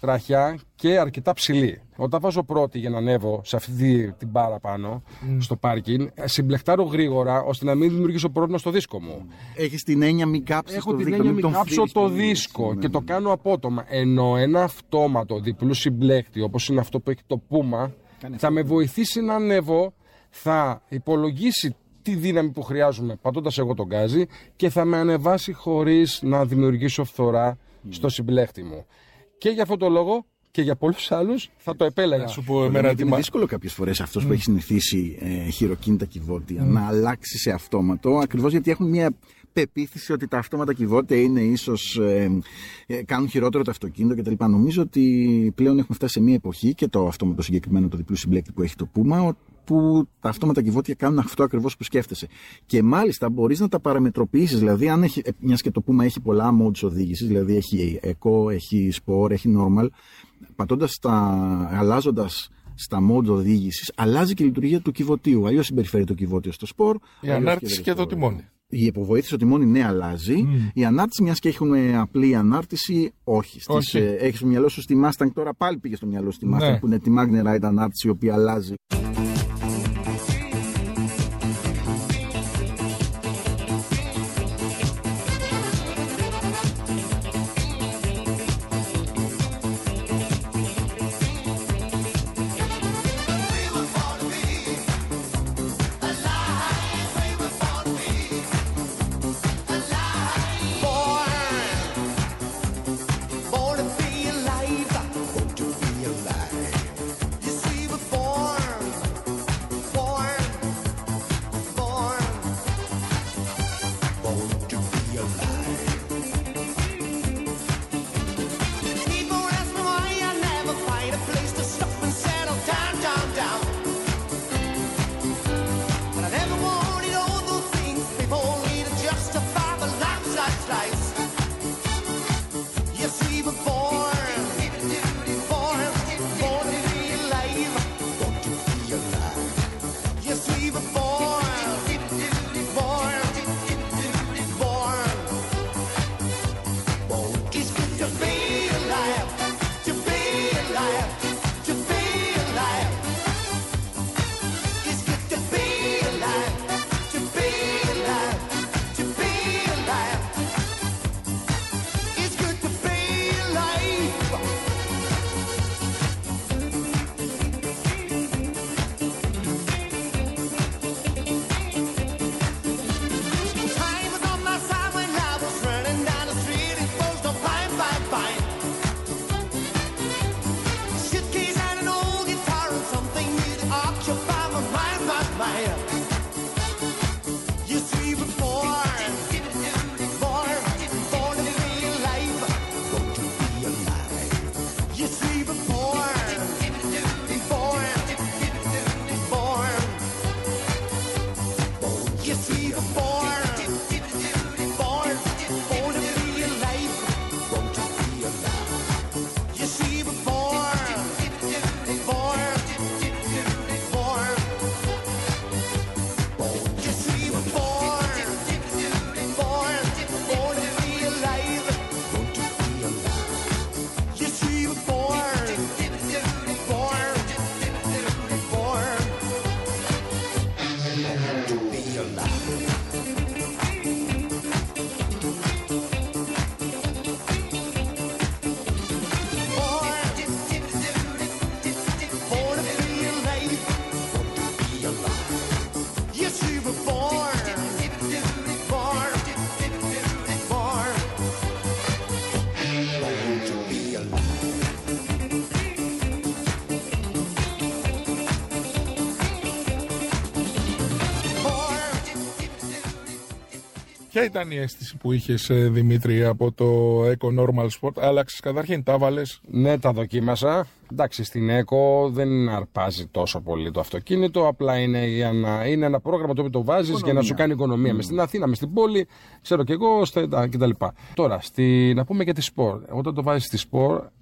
τραχιά και αρκετά ψηλή. Όταν βάζω πρώτη για να ανέβω σε αυτή την μπάρα πάνω, στο πάρκινγκ, συμπλεκτάρω γρήγορα ώστε να μην δημιουργήσω πρόβλημα στο δίσκο μου. Έχεις την έννοια μην κάψεις Έχω την έννοια μην κάψω το δίσκο και το κάνω απότομα. Ενώ ένα αυτόματο διπλού συμπλέκτη, όπως είναι αυτό που έχει το Puma, θα με βοηθήσει να ανέβω, θα υπολογίσει τη δύναμη που χρειάζομαι πατώντας εγώ τον γκάζι και θα με ανεβάσει χωρίς να δημιουργήσω φθορά στο συμπλέκτη μου. Και για αυτό το λόγο και για πολλούς άλλους θα το επέλεγα. Σου πω, είναι δύσκολο κάποιες φορές αυτός που έχει συνηθίσει χειροκίνητα κυβότια να αλλάξει σε αυτόματο, ακριβώς γιατί έχουν μια πεποίθηση ότι τα αυτόματα κυβότια είναι ίσως κάνουν χειρότερο το αυτοκίνητο κτλ. Νομίζω ότι πλέον έχουμε φτάσει σε μια εποχή, και το αυτόματο συγκεκριμένο, το διπλού συμπλέκτη που έχει το Puma, που τα αυτόματα κυβότια κάνουν αυτό ακριβώς που σκέφτεσαι. Και μάλιστα μπορείς να τα παραμετροποιήσεις. Δηλαδή, αν έχει, μιας και το Puma έχει πολλά modes οδήγησης, δηλαδή έχει Eco, έχει Sport, έχει Normal, αλλάζοντας στα mode οδήγησης, αλλάζει και η λειτουργία του κυβωτίου. Αλλιώς συμπεριφέρει το κυβότιο στο Sport. Η ανάρτηση και το τιμόνι. Η υποβοήθηση στο τιμόνι, ναι, αλλάζει. Η ανάρτηση, μιας και έχουμε απλή ανάρτηση, όχι. Έχεις στο μυαλό σου στη Mustang, τώρα πάλι πήγε στο μυαλό σου στη Mustang, που είναι τη Magna Ride ανάρτηση, η οποία αλλάζει. Ποια ήταν η αίσθηση που είχες, Δημήτρη, από το Eco Normal Sport? Άλλαξες καταρχήν, τα βάλες? Ναι, τα δοκίμασα. Εντάξει, στην Eco δεν αρπάζει τόσο πολύ το αυτοκίνητο. Απλά είναι ένα πρόγραμμα το οποίο το βάζεις για να σου κάνει οικονομία. Μες στην Αθήνα, μες στην πόλη, ξέρω κι εγώ, κτλ. Τώρα, να πούμε για τη Sport. Όταν το βάζεις στη Sport,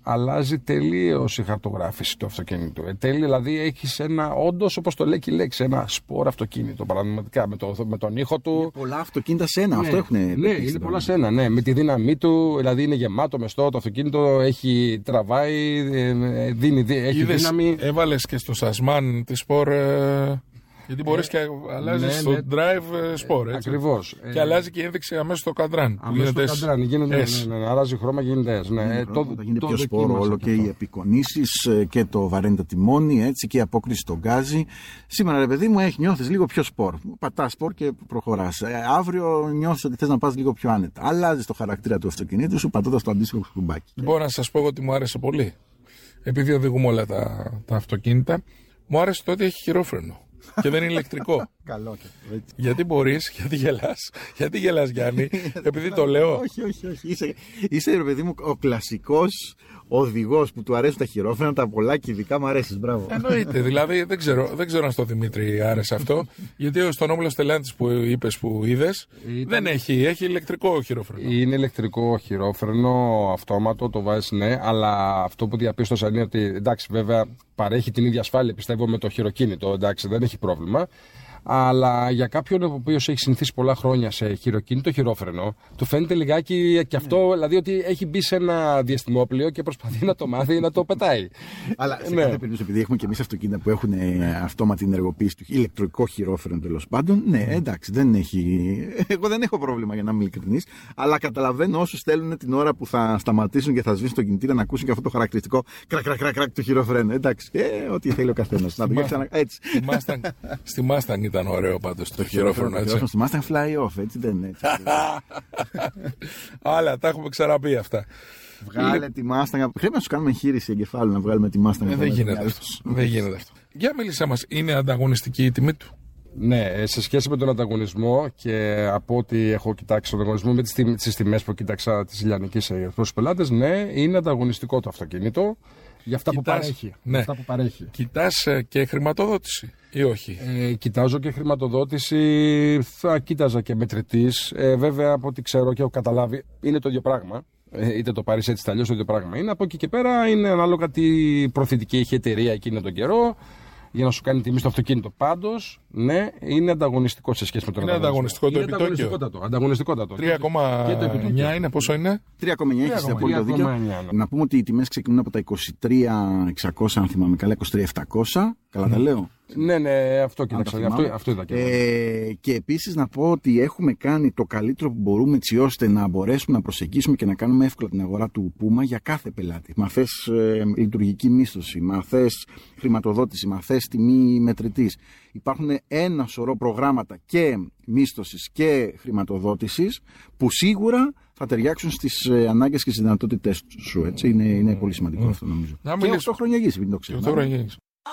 αλλάζει τελείως η χαρτογράφηση του αυτοκίνητου. Δηλαδή έχεις ένα, όντως όπως το λέει και η λέξη, ένα σπορ αυτοκίνητο πραγματικά με τον ήχο του. Είναι πολλά αυτοκίνητα σε ένα, αυτό έχουν. Ναι, είναι πολλά σε ένα, ναι, με τη δύναμή του, δηλαδή είναι γεμάτο μεστό το αυτοκίνητο, έχει τραβάει, έχει δύναμη. Έβαλες και στο Σασμάν τη σπορ. Γιατί μπορείς και αλλάζεις το drive sport. Ακριβώς. Και αλλάζει και η ένδειξη αμέσως στο καντράν. Αμέσως στο καντράν γίνεται, αλλάζει χρώμα, γίνεται S. Θα γίνει πιο σπόρο όλο και οι επικονίσεις και το βαραίνεται τιμόνι, έτσι, και η απόκριση στο γκάζι. Σήμερα, ρε παιδί μου, νιώθεις λίγο πιο σπορ. Πατάς σπορ και προχωράς. Αύριο νιώθεις ότι θες να πας λίγο πιο άνετα. Αλλάζεις το χαρακτήρα του αυτοκινήτου σου πατώντας το αντίστοιχο κουμπάκι. Μπορώ να σας πω ότι μου άρεσε πολύ. Επειδή οδηγούμε όλα τα αυτοκίνητα, μου άρεσε το ότι έχει χειρόφρενο. Και δεν είναι ηλεκτρικό. Καλό. Γιατί μπορείς, γιατί γελάς Γιάννη, επειδή το λέω. Όχι. Είσαι, ρε παιδί μου, ο κλασικός οδηγός που του αρέσουν τα χειρόφρενα, τα πολλά και ειδικά μου αρέσεις. Μπράβο. Εννοείται. Δηλαδή δεν ξέρω αν στο Δημήτρη άρεσε αυτό. Γιατί στον Όμιλο Στελάντης που είπες που είδες, δεν έχει ηλεκτρικό χειρόφρενο. Είναι ηλεκτρικό χειρόφρενο, αυτόματο, το βάζεις, ναι, αλλά αυτό που διαπίστωσα είναι ότι εντάξει, βέβαια παρέχει την ίδια ασφάλεια, πιστεύω, με το χειροκίνητο, εντάξει, δεν έχει πρόβλημα. Αλλά για κάποιον ο οποίος έχει συνηθίσει πολλά χρόνια σε χειροκίνητο χειρόφρενο, του φαίνεται λιγάκι και αυτό, δηλαδή ότι έχει μπει σε ένα διαστημόπλαιο και προσπαθεί να το μάθει να το πετάει. Αλλά σε κάθε περίπτωση, επειδή έχουμε και εμείς αυτοκίνητα που έχουν αυτόματη ενεργοποίηση του ηλεκτρικό χειρόφρενο, τέλος πάντων, ναι, εντάξει, δεν έχει. Εγώ δεν έχω πρόβλημα, για να είμαι ειλικρινής, αλλά καταλαβαίνω όσους θέλουν την ώρα που θα σταματήσουν και θα σβήσουν το κινητήρα να ακούσουν και αυτό το χαρακτηριστικό κρακ του χειρόφρενου. Εντάξει, ό,τι θέλει ο καθένας. Στη Mustang ήταν ωραίο πάντως το χειρόφρενο, έτσι. Στη Mustang fly off, έτσι δεν είναι έτσι. Άλλα, τα έχουμε ξαναπεί αυτά. Βγάλε τη Mustang. Πρέπει να σου κάνουμε εγχείρηση εγκεφάλου να βγάλουμε τη Mustang. Δεν γίνεται αυτό. Για μίλησέ μας, είναι ανταγωνιστική η τιμή του? Ναι, σε σχέση με τον ανταγωνισμό και από ό,τι έχω κοιτάξει τον ανταγωνισμό με τις τιμές που κοίταξα της Ηλιανικής για τους πελάτες, ναι, είναι ανταγωνιστικό το αυτοκίνητο για αυτά που παρέχει. Ναι. Κοιτάς και χρηματοδότηση ή όχι? Κοιτάζω και χρηματοδότηση, θα κοίταζα και μετρητής. Βέβαια, από ό,τι ξέρω και έχω καταλάβει, είναι το ίδιο πράγμα. Είτε το πάρεις έτσι, αλλιώς το ίδιο πράγμα είναι. Από εκεί και πέρα είναι ανάλογα τι προθετική είχε εταιρεία εκείνο τον καιρό για να σου κάνει τιμή στο αυτοκίνητο. Πάντως, ναι, είναι ανταγωνιστικό σε σχέση με τον ανταγωνιστικό. Είναι ανταγωνιστικό το επιτόκιο. Ανταγωνιστικότατο. 3,9 είναι, πόσο είναι? 3,9 έχεις απόλυτο δίκιο. Να πούμε ότι οι τιμές ξεκινούν από τα 23.600, αν θυμάμαι καλά, 23.700. Καλά τα λέω. Ναι, αυτό κοίταξα. Αυτό είδα και επίσης να πω ότι έχουμε κάνει το καλύτερο που μπορούμε, έτσι ώστε να μπορέσουμε να προσεγγίσουμε και να κάνουμε εύκολα την αγορά του Puma για κάθε πελάτη. Μα θες λειτουργική μίσθωση, μα θες χρηματοδότηση, μα θες τιμή μετρητής. Υπάρχουν ένα σωρό προγράμματα και μίσθωσης και χρηματοδότησης που σίγουρα θα ταιριάξουν στις ανάγκες και στις δυνατότητες σου. Έτσι. Είναι πολύ σημαντικό αυτό, νομίζω. Και 8 χρόνια γης, μην το ξέρετε.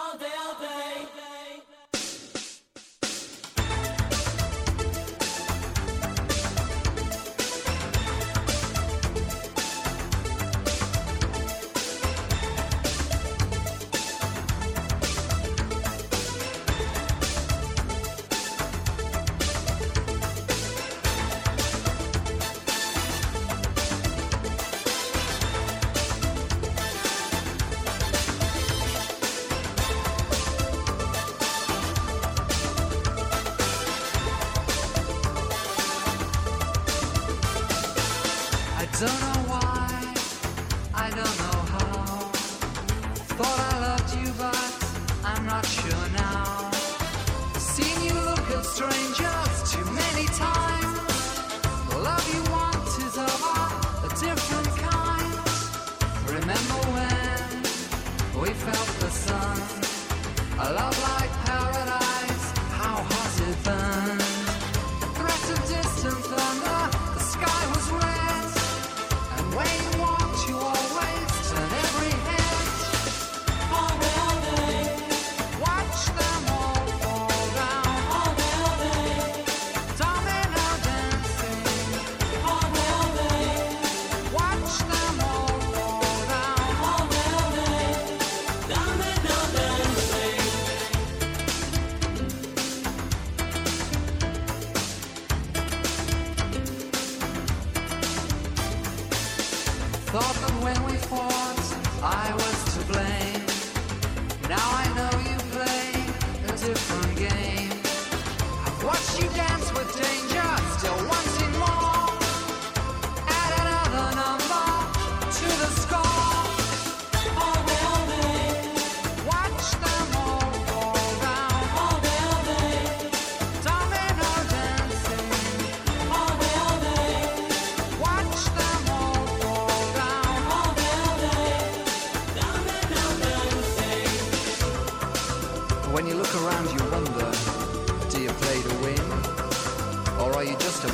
Don't know why, I don't know how. Thought I loved you, but I'm not sure now. Seen you look at strangers too many times. The love you want is of a different kind. Remember when we felt the sun? A love like paradise, how hot it burned. A threat of distant thunder, the sky was red. When you walked, you always turn every head. All day. Watch them all fall down. All day. Domino dancing. All day. Watch them all fall down. All day. Domino dancing.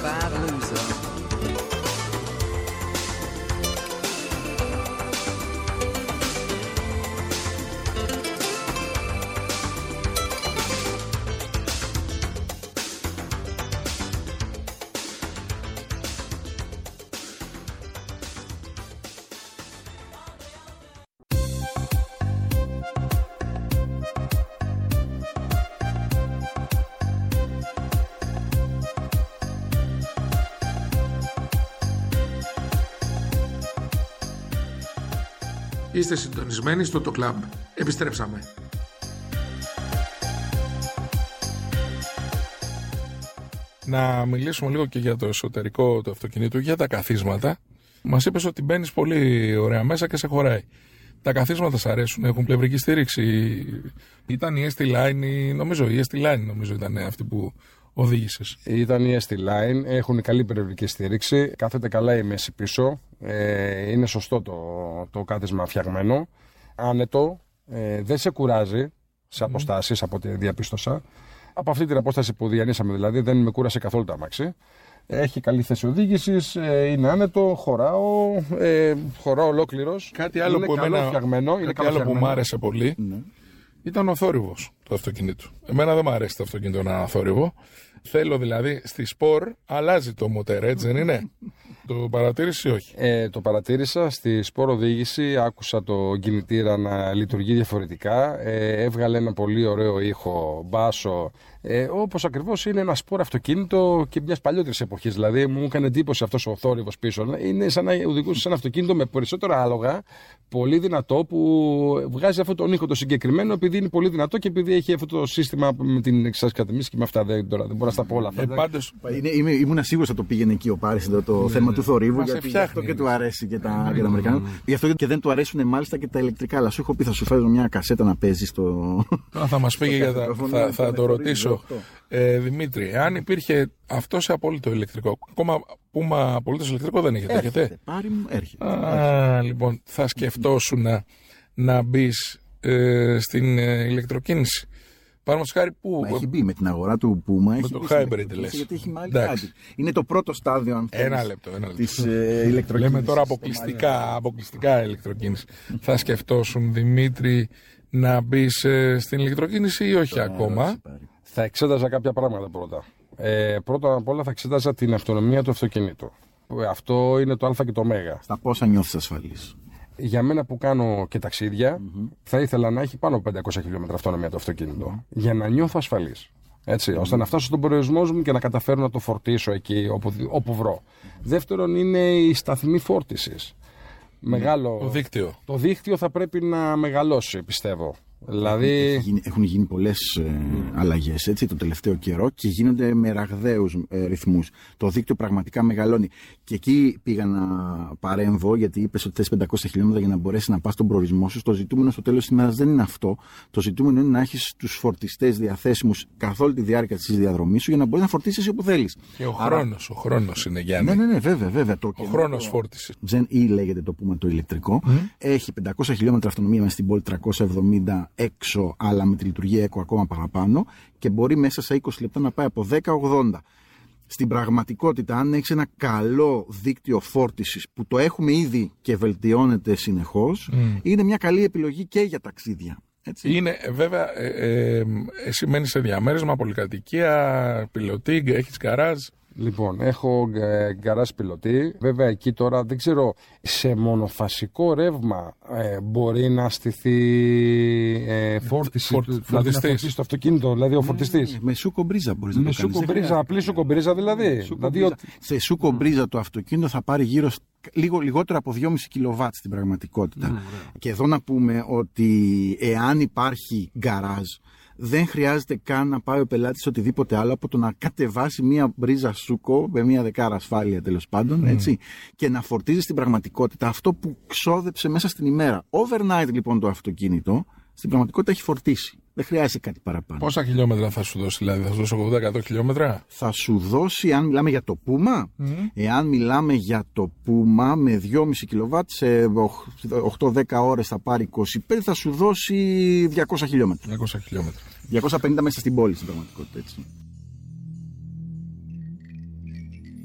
bad loser. Είστε συντονισμένοι στο το Club. Επιστρέψαμε. Να μιλήσουμε λίγο και για το εσωτερικό του αυτοκινήτου, για τα καθίσματα. Μας είπες ότι μπαίνεις πολύ ωραία μέσα και σε χωράει. Τα καθίσματα σ' αρέσουν, έχουν πλευρική στήριξη. Ήταν η ST-Line, νομίζω ήταν αυτή που οδήγησες. Ήταν η ST-Line, έχουν καλή πλευρική στήριξη, κάθεται καλά η μέση πίσω, είναι σωστό το κάθισμα φτιαγμένο, άνετο, δεν σε κουράζει σε αποστάσεις από ό,τι διαπίστωσα. Από αυτή την απόσταση που διανύσαμε δηλαδή δεν με κούρασε καθόλου το αμάξι. Έχει καλή θέση οδήγησης, είναι άνετο, χωράω ολόκληρος. Κάτι άλλο είναι που καλό φτιαγμένο. Κάτι άλλο που μου άρεσε πολύ ήταν ο θόρυβος του αυτοκινήτου. Εμένα δεν μου αρέσει το αυτοκίνητο να είναι θόρυβο. Θέλω δηλαδή στη Sport αλλάζει το μοτέρ, έτσι δεν είναι? Το παρατήρησε ή όχι? Το παρατήρησα. Στη Sport οδήγηση άκουσα το κινητήρα να λειτουργεί διαφορετικά. Έβγαλε ένα πολύ ωραίο ήχο, μπάσο. Όπως ακριβώς είναι ένα Sport αυτοκίνητο και μιας παλιότερης εποχής. Δηλαδή μου έκανε εντύπωση αυτός ο θόρυβος πίσω. Είναι σαν να οδηγούσε σε ένα αυτοκίνητο με περισσότερα άλογα, πολύ δυνατό, που βγάζει αυτόν τον ήχο το συγκεκριμένο επειδή είναι πολύ δυνατό και επειδή έχει αυτό το σύστημα με την εξάρτηση κατεμίση και με αυτά. Δεν μπορώ να στα πω όλα αυτά. Ήμουν σίγουρος ότι το πήγαινε εκεί ο Πάρης το θέμα του θορύβου, γιατί γι' αυτό και του αρέσει και τα Αμερικανά. Γι' αυτό και δεν του αρέσουν μάλιστα και τα ηλεκτρικά. Αλλά σου έχω πει, θα σου φέρω μια κασέτα να παίζει στο. Θα μας πει για τα. Θα το ρωτήσω. Δημήτρη, αν υπήρχε αυτό σε απόλυτο ηλεκτρικό, ακόμα Puma απολύτως ηλεκτρικό δεν έχετε? Έρχεται. Πάρει μου, έρχεται. Λοιπόν, θα σκεφτόσουν να μπεις στην ηλεκτροκίνηση? Παραδείγματος χάρη που. Έχει μπει με την αγορά του Puma. Με το hybrid λες. Γιατί έχει μάλει κάτι. Είναι το πρώτο στάδιο, αν θέλεις, Ένα λεπτό. της ηλεκτροκίνησης. Λέμε τώρα αποκλειστικά ηλεκτροκίνηση. Θα σκεφτόσουν, Δημήτρη, να μπεις στην ηλεκτροκίνηση ή όχι ακόμα? Θα εξέταζα κάποια πράγματα πρώτα. Πρώτα απ' όλα θα εξέταζα την αυτονομία του αυτοκινήτου. Αυτό είναι το Α και το Ω. Στα πόσα νιώθεις ασφαλής? Για μένα που κάνω και ταξίδια, θα ήθελα να έχει πάνω από 500 χιλιόμετρα αυτονομία το αυτοκίνητο. Για να νιώθω ασφαλής. Έτσι, ώστε να φτάσω στον προορισμό μου και να καταφέρω να το φορτίσω εκεί όπου βρω. Δεύτερον, είναι η σταθμή φόρτισης. Μεγάλο. Το δίκτυο θα πρέπει να μεγαλώσει, πιστεύω. Δηλαδή. Έχουν γίνει πολλές αλλαγές το τελευταίο καιρό και γίνονται με ραγδαίους ρυθμούς. Το δίκτυο πραγματικά μεγαλώνει. Και εκεί πήγα να παρέμβω, γιατί είπες ότι θες 500 χιλιόμετρα για να μπορέσει να πας στον προορισμό σου. Το ζητούμενο στο τέλος της ημέρας δεν είναι αυτό. Το ζητούμενο είναι να έχεις τους φορτιστές διαθέσιμους καθ' όλη τη διάρκεια της διαδρομής σου για να μπορείς να φορτίσεις όπου θέλεις. Και ο χρόνος είναι, Γιάννη. Ναι, βέβαια. Ο χρόνος φόρτισης. Gen E λέγεται το Puma το ηλεκτρικό. Έχει 500 χιλιόμετρα αυτονομία μέσα στην πόλη, 370 έξω, αλλά με τη λειτουργία Eco ακόμα παραπάνω, και μπορεί μέσα σε 20 λεπτά να πάει από 10-80. Στην πραγματικότητα, αν έχεις ένα καλό δίκτυο φόρτισης που το έχουμε ήδη και βελτιώνεται συνεχώς, είναι μια καλή επιλογή και για ταξίδια. Έτσι. Είναι βέβαια, εσύ μένεις σε διαμέρισμα, πολυκατοικία, πιλωτή, έχεις γκαράζ? Λοιπόν, έχω γκαράζ πιλωτή. Βέβαια, εκεί τώρα δεν ξέρω, σε μονοφασικό ρεύμα μπορεί να στηθεί φόρτιση δηλαδή να φορτίσει το αυτοκίνητο, δηλαδή ο φορτιστής. Με σούκομπρίζα μπορείς να το κάνεις. Απλή σούκομπρίζα δηλαδή. Σε σούκομπρίζα το αυτοκίνητο θα πάρει λιγότερο από 2,5 κιλοβάτ στην πραγματικότητα. Και εδώ να πούμε ότι εάν υπάρχει γκαράζ, δεν χρειάζεται καν να πάει ο πελάτης οτιδήποτε άλλο από το να κατεβάσει μία μπρίζα σούκο με μία δεκάρα ασφάλεια, τέλος πάντων, έτσι, και να φορτίζει στην πραγματικότητα αυτό που ξόδεψε μέσα στην ημέρα. Overnight λοιπόν το αυτοκίνητο στην πραγματικότητα έχει φορτίσει. Δεν χρειάζεται κάτι παραπάνω. Πόσα χιλιόμετρα θα σου δώσει, δηλαδή, θα σου δώσει 80-100 χιλιόμετρα? Θα σου δώσει, αν μιλάμε για το Puma, εάν μιλάμε για το Puma με 2,5 κιλοβάτ, σε 8-10 ώρες θα πάρει 25, θα σου δώσει 200 χιλιόμετρα. 200 χιλιόμετρα. 250 μέσα στην πόλη στην πραγματικότητα, έτσι.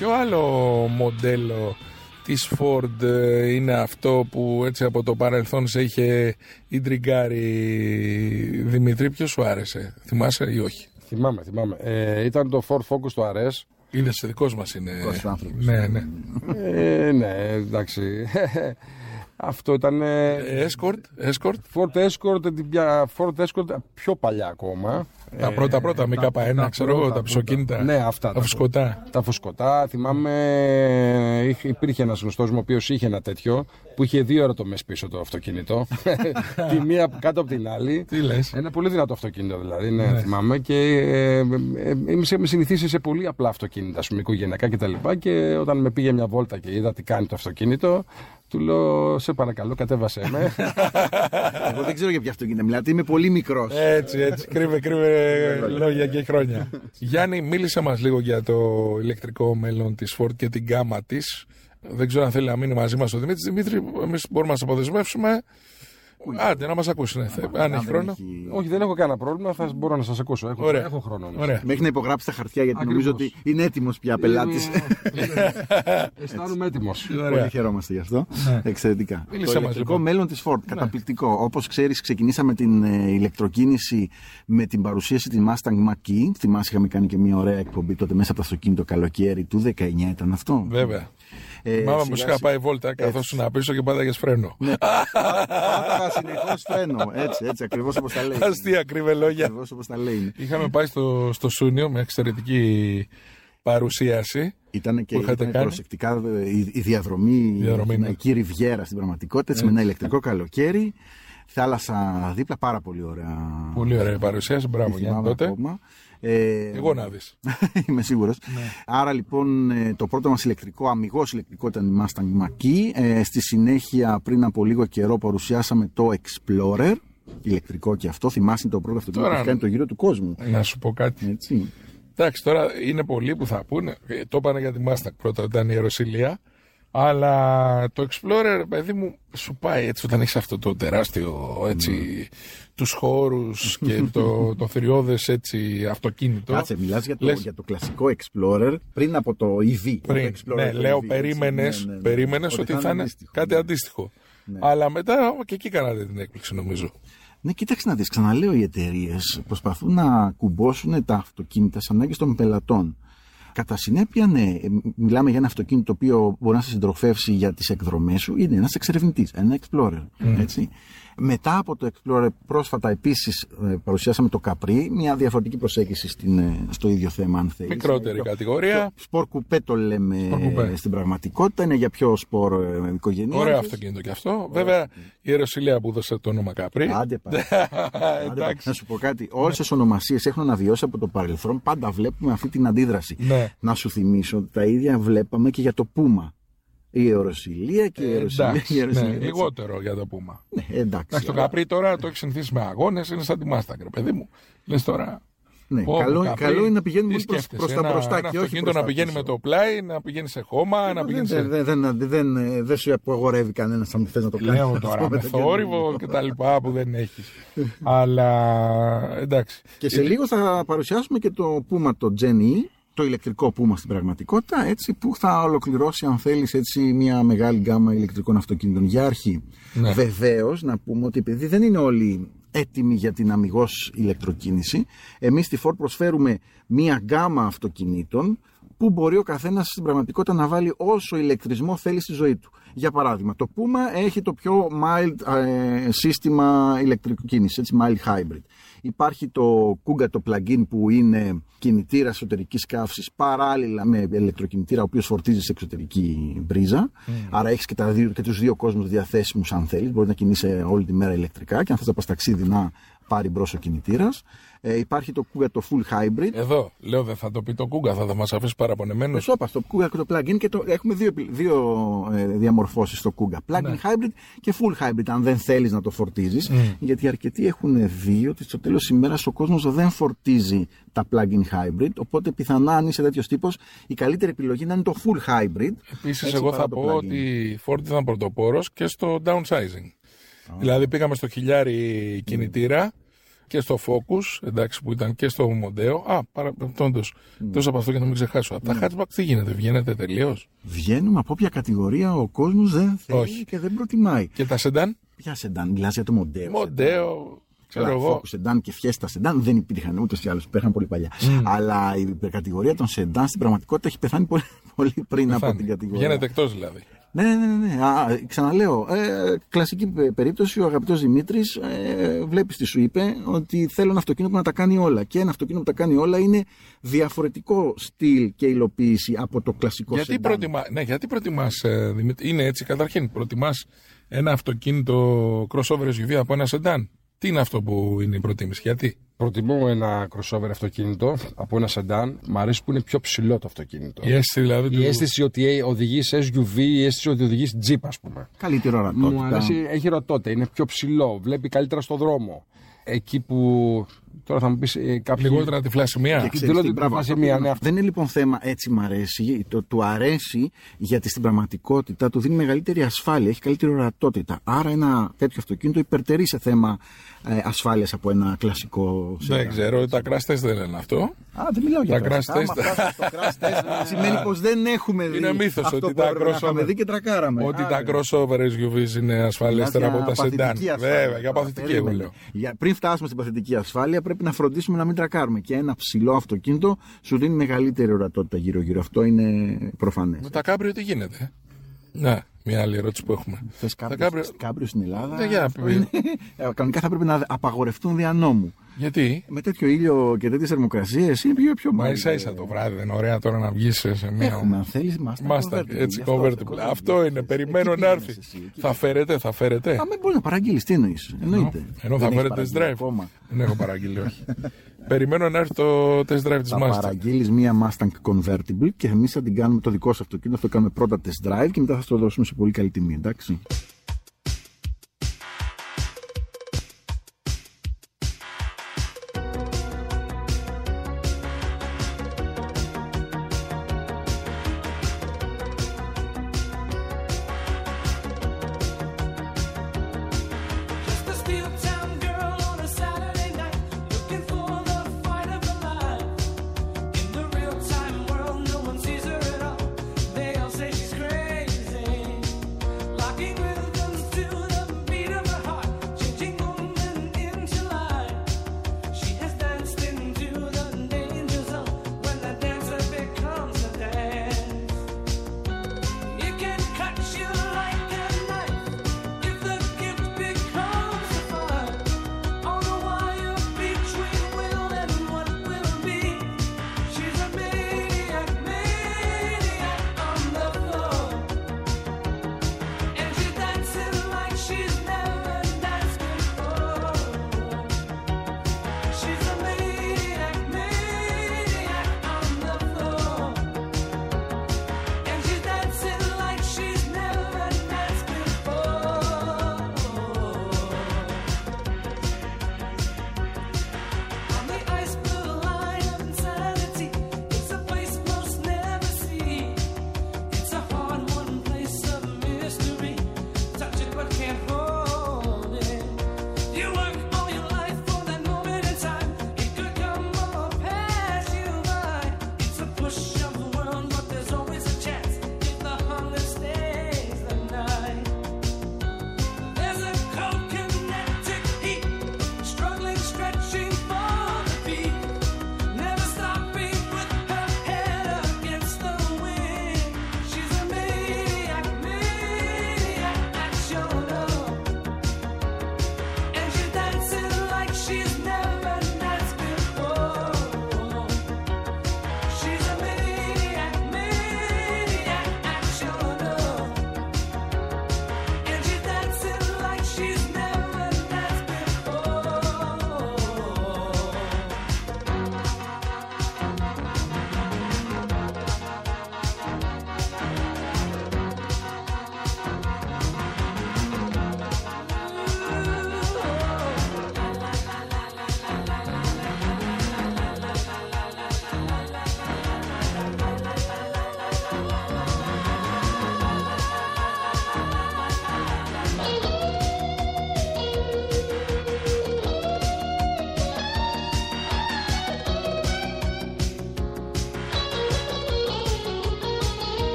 Ποιο άλλο μοντέλο της Ford είναι αυτό που έτσι από το παρελθόν σε είχε ιντριγκάρει, Δημήτρη? Ποιο σου άρεσε, θυμάσαι ή όχι? Θυμάμαι. Ήταν το Ford Focus το RS. Είδες, δικός μας είναι. Ναι. Ναι, εντάξει. Αυτό ήταν. Escort. Ford Escort πιο παλιά ακόμα. Τα πρώτα, με K1, ξέρω εγώ, τα πισωκίνητα. Ναι, αυτά. Τα φουσκωτά. Τα φουσκωτά. Θυμάμαι, υπήρχε ένας γνωστός μου ο οποίος είχε ένα τέτοιο που είχε 2 ερωτομές πίσω το αυτοκίνητο. Τη μία κάτω από την άλλη. Τι λες? Ένα πολύ δυνατό αυτοκίνητο δηλαδή. Ναι, θυμάμαι. Και με συνηθίσει σε πολύ απλά αυτοκίνητα, α πούμε, οικογενειακά κτλ. Και όταν με πήγε μια βόλτα και είδα τι κάνει το αυτοκίνητο, του λέω, σε παρακαλώ, κατέβασέ με. Εγώ δεν ξέρω για ποιο αυτοκίνητα μιλάτε, είμαι πολύ μικρός. Έτσι, κρύβε λόγια και χρόνια. Γιάννη, μίλησε μας λίγο για το ηλεκτρικό μέλλον της Ford και την γκάμα της. Δεν ξέρω αν θέλει να μείνει μαζί μας ο Δημήτρης. Δημήτρη, εμείς μπορούμε να σε αποδεσμεύσουμε. Άντε, να μας ακούσει, αν έχει χρόνο. Όχι, δεν έχω κανένα πρόβλημα, θα μπορώ να σας ακούσω. Έχω χρόνο. Μέχρι να υπογράψει τα χαρτιά, γιατί νομίζω ότι είναι έτοιμος πια πελάτης. Αισθάνομαι έτοιμος. Πολύ χαιρόμαστε γι' αυτό. Εξαιρετικά. Το ηλεκτρικό μέλλον της Ford. Καταπληκτικό. Όπως ξέρεις, ξεκινήσαμε την ηλεκτροκίνηση με την παρουσίαση της Mustang Mach-E. Θυμάσαι, είχαμε κάνει και μια ωραία εκπομπή τότε μέσα από το αυτοκίνητο καλοκαίρι του 19, ήταν αυτό. Βέβαια. Μάμα μου είχα πάει βόλτα καθώς να πίσω και πάταγες φρένο. Πάταγα συνεχώς φρένο. Έτσι, ακριβώς όπως τα λέει. Αστεία, κρύβε λόγια. Ακριβώς όπως τα λέει. Είχαμε πάει στο Σούνιο με εξαιρετική παρουσίαση. Ήταν και προσεκτικά η διαδρομή, η Ριβιέρα στην πραγματικότητα, έτσι, με ένα ηλεκτρικό καλοκαίρι. Θάλασσα δίπλα, πάρα πολύ ωραία. Πολύ ωραία παρουσίαση, μπράβο Γιάννη τότε. Εγώ να δεις. Είμαι σίγουρος. Ναι. Άρα λοιπόν το πρώτο μας ηλεκτρικό, αμιγώς ηλεκτρικό, ήταν η Mustang Mach-E. Στη συνέχεια, πριν από λίγο καιρό, παρουσιάσαμε το Explorer, ηλεκτρικό και αυτό. Θυμάσαι, το πρώτο αυτοκίνητο που έχει κάνει το γύρο του κόσμου. Να σου πω κάτι. Έτσι. Εντάξει, τώρα είναι πολλοί που θα πούνε. Το είπανε για τη Mustang πρώτα, ήταν η Ιεροσυλία. Αλλά το Explorer, παιδί μου, σου πάει έτσι όταν έχεις αυτό το τεράστιο, έτσι, τους χώρους και το θηριώδες, έτσι, αυτοκίνητο. Κάτσε, μιλάς για το κλασικό Explorer πριν από το EV. Πριν, ναι, λέω, περίμενες ότι θα είναι κάτι αντίστοιχο. Ναι. Αλλά μετά και εκεί κάνατε την έκπληξη, νομίζω. Ναι, κοίταξε να δεις, ξαναλέω, οι εταιρείες προσπαθούν να κουμπώσουν τα αυτοκίνητα στις ανάγκες των πελατών. Κατά συνέπεια, ναι, μιλάμε για ένα αυτοκίνητο το οποίο μπορεί να σε συντροφεύσει για τις εκδρομές σου. Είναι ένας εξερευνητής, ένα Explorer. Έτσι. Μετά από το Explorer, πρόσφατα επίσης παρουσιάσαμε το Capri, μια διαφορετική προσέγγιση στο ίδιο θέμα, αν θέλεις. Μικρότερη κατηγορία. Σπορ κουπέ το λέμε στην πραγματικότητα, είναι για πιο σπορ οικογενειακό. Ωραίο αυτοκίνητο και αυτό. Βέβαια, η Ιεροσυλία που έδωσε το όνομα Capri. Άντε πάλι. Να σου πω κάτι. Όλες τις ονομασίες έχουν αναβιώσει από το παρελθόν. Πάντα βλέπουμε αυτή την αντίδραση. Ναι. Να σου θυμίσω ότι τα ίδια βλέπαμε και για το Puma. Η Ιεροσυλία και η Ιεροσυλία. Ναι, λιγότερο για το Puma. Ναι, εντάξει. Το Capri τώρα το έχει συνηθίσει με αγώνες, είναι σαν τη Mustang, παιδί μου. Λες τώρα. Ναι, καλό είναι να πηγαίνουμε προς τα μπροστά και όχι αυτοκίνητο να πηγαίνει με το πλάι, να πηγαίνει σε χώμα, να πηγαίνει σε... Δεν σου απογορεύει κανένας αν θες να το κάνεις. Λέω τώρα με θόρυβο και τα λοιπά που δεν έχεις. Αλλά εντάξει. Και σε λίγο θα παρουσιάσουμε και το Puma, το Gen E, το ηλεκτρικό Puma στην πραγματικότητα, έτσι, που θα ολοκληρώσει, αν θέλεις, έτσι, μια μεγάλη γκάμα ηλεκτρικών αυτοκίνητων. Για αρχή, ναι. Βεβαίως, να πούμε ότι επειδή δεν είναι όλοι έτοιμοι για την αμιγώς ηλεκτροκίνηση, εμείς στη Ford προσφέρουμε μια γκάμα αυτοκινήτων που μπορεί ο καθένας στην πραγματικότητα να βάλει όσο ηλεκτρισμό θέλει στη ζωή του. Για παράδειγμα, το Puma έχει το πιο mild σύστημα ηλεκτροκίνησης, έτσι, mild hybrid. Υπάρχει το Kuga, το plug-in, που είναι κινητήρα εσωτερικής καύσης παράλληλα με ηλεκτροκινητήρα ο οποίος φορτίζει σε εξωτερική μπρίζα. Άρα έχεις και τους δύο κόσμους διαθέσιμους αν θέλεις. Μπορεί να κινείσαι όλη τη μέρα ηλεκτρικά και αν θες να πας ταξίδι να πάρει μπρος ο κινητήρας. Υπάρχει το Kuga, το full hybrid. Εδώ, λέω, δεν θα το πει το Kuga, θα μας αφήσει παραπονεμένους. Το Kuga και το plug-in, και έχουμε δύο διαμορφώσεις στο Kuga. Plug-in hybrid και full hybrid, αν δεν θέλεις να το φορτίζεις. Γιατί αρκετοί έχουν δει ότι στο τέλος της ημέρας ο κόσμος δεν φορτίζει τα plug-in hybrid. Οπότε πιθανά, αν είσαι τέτοιος τύπος, η καλύτερη επιλογή να είναι το full hybrid. Επίσης, εγώ θα πω ότι η Ford ήταν πρωτοπόρος και στο downsizing. Δηλαδή, πήγαμε στο χιλιάρι κινητήρα. και στο Focus, εντάξει, που ήταν και στο Mondeo. Παραπτώντας, τόσο από αυτό για να μην ξεχάσω. Από τα hatchback τι γίνεται, βγαίνετε τελείως? Βγαίνουμε από όποια κατηγορία ο κόσμος δεν θέλει και δεν προτιμάει. Και τα σεντάν? Ποια σεντάν, μιλάς για το Mondeo? Mondeo, ξέρω εγώ. Focus σεντάν και Fiesta σεντάν δεν υπήρχαν ούτως ή άλλως, υπήρχαν πολύ παλιά. Αλλά η κατηγορία των σεντάν στην πραγματικότητα έχει πεθάνει πολύ πριν από την κατηγορία. Βγαίνετε εκτός δηλαδή. Ναι. Ξαναλέω, κλασική περίπτωση, ο αγαπητός Δημήτρης βλέπει τι σου είπε ότι θέλω ένα αυτοκίνητο που να τα κάνει όλα. Και ένα αυτοκίνητο που τα κάνει όλα είναι διαφορετικό στυλ και υλοποίηση από το κλασικό σεντάν. Γιατί προτιμάς, Δημήτρη, είναι έτσι καταρχήν, προτιμάς ένα αυτοκίνητο crossover SUV από ένα σεντάν? Τι είναι αυτό που είναι η προτίμηση, γιατί? Προτιμώ ένα crossover αυτοκίνητο από ένα σεντάν. Μ' αρέσει που είναι πιο ψηλό το αυτοκίνητο. Η αίσθηση δηλαδή. Η αίσθηση ότι οδηγείς SUV, η αίσθηση ότι οδηγείς Jeep, ας πούμε. Καλύτερη ορατότητα. Μου αρέσει, έχει ορατότητα, είναι πιο ψηλό, βλέπει καλύτερα στο δρόμο. Εκεί που. Τώρα θα μου πεις κάποιοι. Λιγότερα τυφλά σημεία. Δεν είναι λοιπόν θέμα έτσι μ' αρέσει. Του αρέσει γιατί στην πραγματικότητα του δίνει μεγαλύτερη ασφάλεια, έχει καλύτερη ορατότητα. Άρα ένα τέτοιο αυτοκίνητο υπερτερεί σε θέμα ασφάλειας από ένα κλασικό σεντάν. Δεν ξέρω, τα crash test δεν λένε αυτό. Δεν μιλάω για τα crash test. Το crash test σημαίνει πως δεν έχουμε δει. Είναι μύθος αυτό ότι που τα δει και τρακάραμε. Ότι τα crossover SUVs είναι ασφαλέστερα από τα σεντάν. Βέβαια, για παθητική εγώ λέω. Πριν φτάσουμε στην παθητική ασφάλεια, πρέπει να φροντίσουμε να μην τρακάρουμε. Και ένα ψηλό αυτοκίνητο σου δίνει μεγαλύτερη ορατότητα γύρω-γύρω. Αυτό είναι προφανές. Με τα κάμπριο τι γίνεται? Να, μια άλλη ερώτηση που έχουμε. Θες κάμπριο στην Ελλάδα? Κανονικά θα πρέπει να απαγορευτούν δια νόμου. Γιατί? Με τέτοιο ήλιο και τέτοιες θερμοκρασίες είναι πιο Μα ίσα το βράδυ δεν είναι ωραία τώρα να βγεις σε μια. Έχουμε, αν θέλεις, Mustang έτσι convertible. Αυτό είναι, περιμένω να έρθει. Θα φέρετε. Δεν μπορεί να παραγγείλεις, τι εννοείς? Εννοείται. Ενώ θα φέρετε test drive. Δεν έχω παραγγείλει, όχι. Περιμένω να έρθει το test drive της Mustang. Θα παραγγείλεις μία Mustang convertible και εμείς θα την κάνουμε το δικό σου αυτοκίνητο. Θα το κάνουμε πρώτα test drive και μετά θα το δώσουμε σε πολύ καλή τιμή, εντάξει. Locking with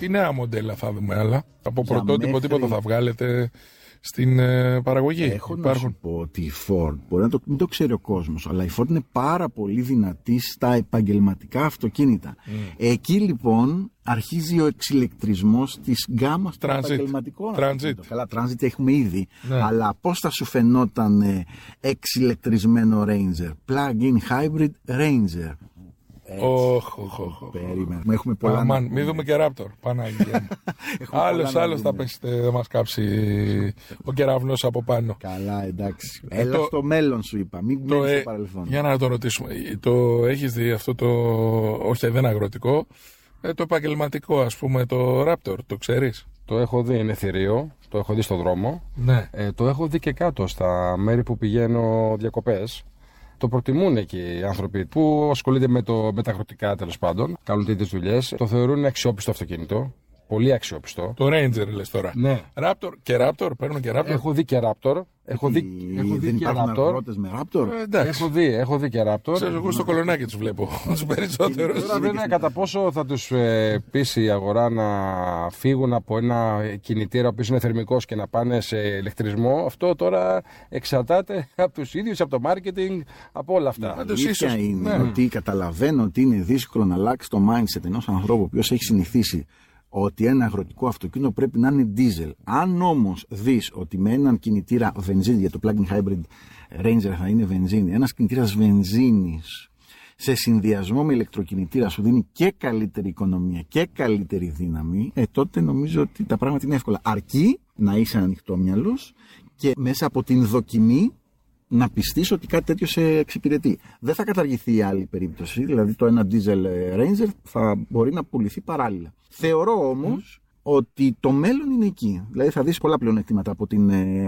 Τι νέα μοντέλα θα δούμε άλλα? Από Για πρωτότυπο μέχρι- τίποτα θα βγάλετε στην παραγωγή? Έχω να σου πω ότι η Ford, μπορεί να μην το ξέρει ο κόσμος, αλλά η Ford είναι πάρα πολύ δυνατή στα επαγγελματικά αυτοκίνητα. Εκεί λοιπόν αρχίζει ο εξηλεκτρισμός της γκάμας των Transit. επαγγελματικών Transit. αυτοκίνητων. Καλά, Transit έχουμε ήδη. Ναι. Αλλά πώς θα σου φαινόταν εξηλεκτρισμένο Ranger? Plug-in hybrid Ranger. Περίμενε. Έχουμε πολλά. Αμάν, μην δούμε και Raptor. Παναγία. Άλλος θα πέσετε, θα μας κάψει ο κεραυνός από πάνω. Καλά, εντάξει. Έλα στο μέλλον σου είπα. Μην μένεις στο παρελθόν. Για να το ρωτήσουμε. Το έχεις δει αυτό το, όχι δεν αγροτικό, το επαγγελματικό, ας πούμε, το Raptor, το ξέρεις? Το έχω δει, είναι θηρίο, το έχω δει στο δρόμο. Ναι. Το έχω δει και κάτω στα μέρη που πηγαίνω διακοπές. Το προτιμούν εκεί οι άνθρωποι που ασχολούνται με τα αγροτικά, τέλος πάντων. Κάνουν τέτοιες δουλειές. Το θεωρούν αξιόπιστο αυτοκίνητο. Πολύ αξιόπιστο. Το Ranger λες τώρα. Ναι. Raptor και Raptor, παίρνουν και Raptor. Έχω δει και Raptor. Έχω δει Δεν και υπάρχουν Raptor. αγρότες με Raptor. Εντάξει. Έχω δει και Raptor. Ξέρεις, εγώ στο κολονάκι τους βλέπω. Τους περισσότερους. Τώρα βέβαια κατά πόσο θα τους πείσει η αγορά να φύγουν από ένα κινητήρα ο οποίος είναι θερμικός και να πάνε σε ηλεκτρισμό, αυτό τώρα εξαρτάται από τους ίδιους, από το marketing, από όλα αυτά. Η αλήθεια είναι ότι καταλαβαίνω ότι είναι δύσκολο να αλλάξει το mindset ενός ανθρώπου ο οποίος έχει συνηθίσει ότι ένα αγροτικό αυτοκίνητο πρέπει να είναι diesel. Αν όμως δεις ότι με έναν κινητήρα βενζίνη, για το plug-in hybrid Ranger θα είναι βενζίνη, ένας κινητήρας βενζίνης σε συνδυασμό με ηλεκτροκινητήρα σου δίνει και καλύτερη οικονομία και καλύτερη δύναμη, τότε νομίζω ότι τα πράγματα είναι εύκολα. Αρκεί να είσαι ανοιχτόμυαλος και μέσα από την δοκιμή να πιστείς ότι κάτι τέτοιο σε εξυπηρετεί. Δεν θα καταργηθεί η άλλη περίπτωση, δηλαδή το ένα diesel Ranger θα μπορεί να πουληθεί παράλληλα. Θεωρώ όμως ότι το μέλλον είναι εκεί. Δηλαδή θα δεις πολλά πλεονεκτήματα από την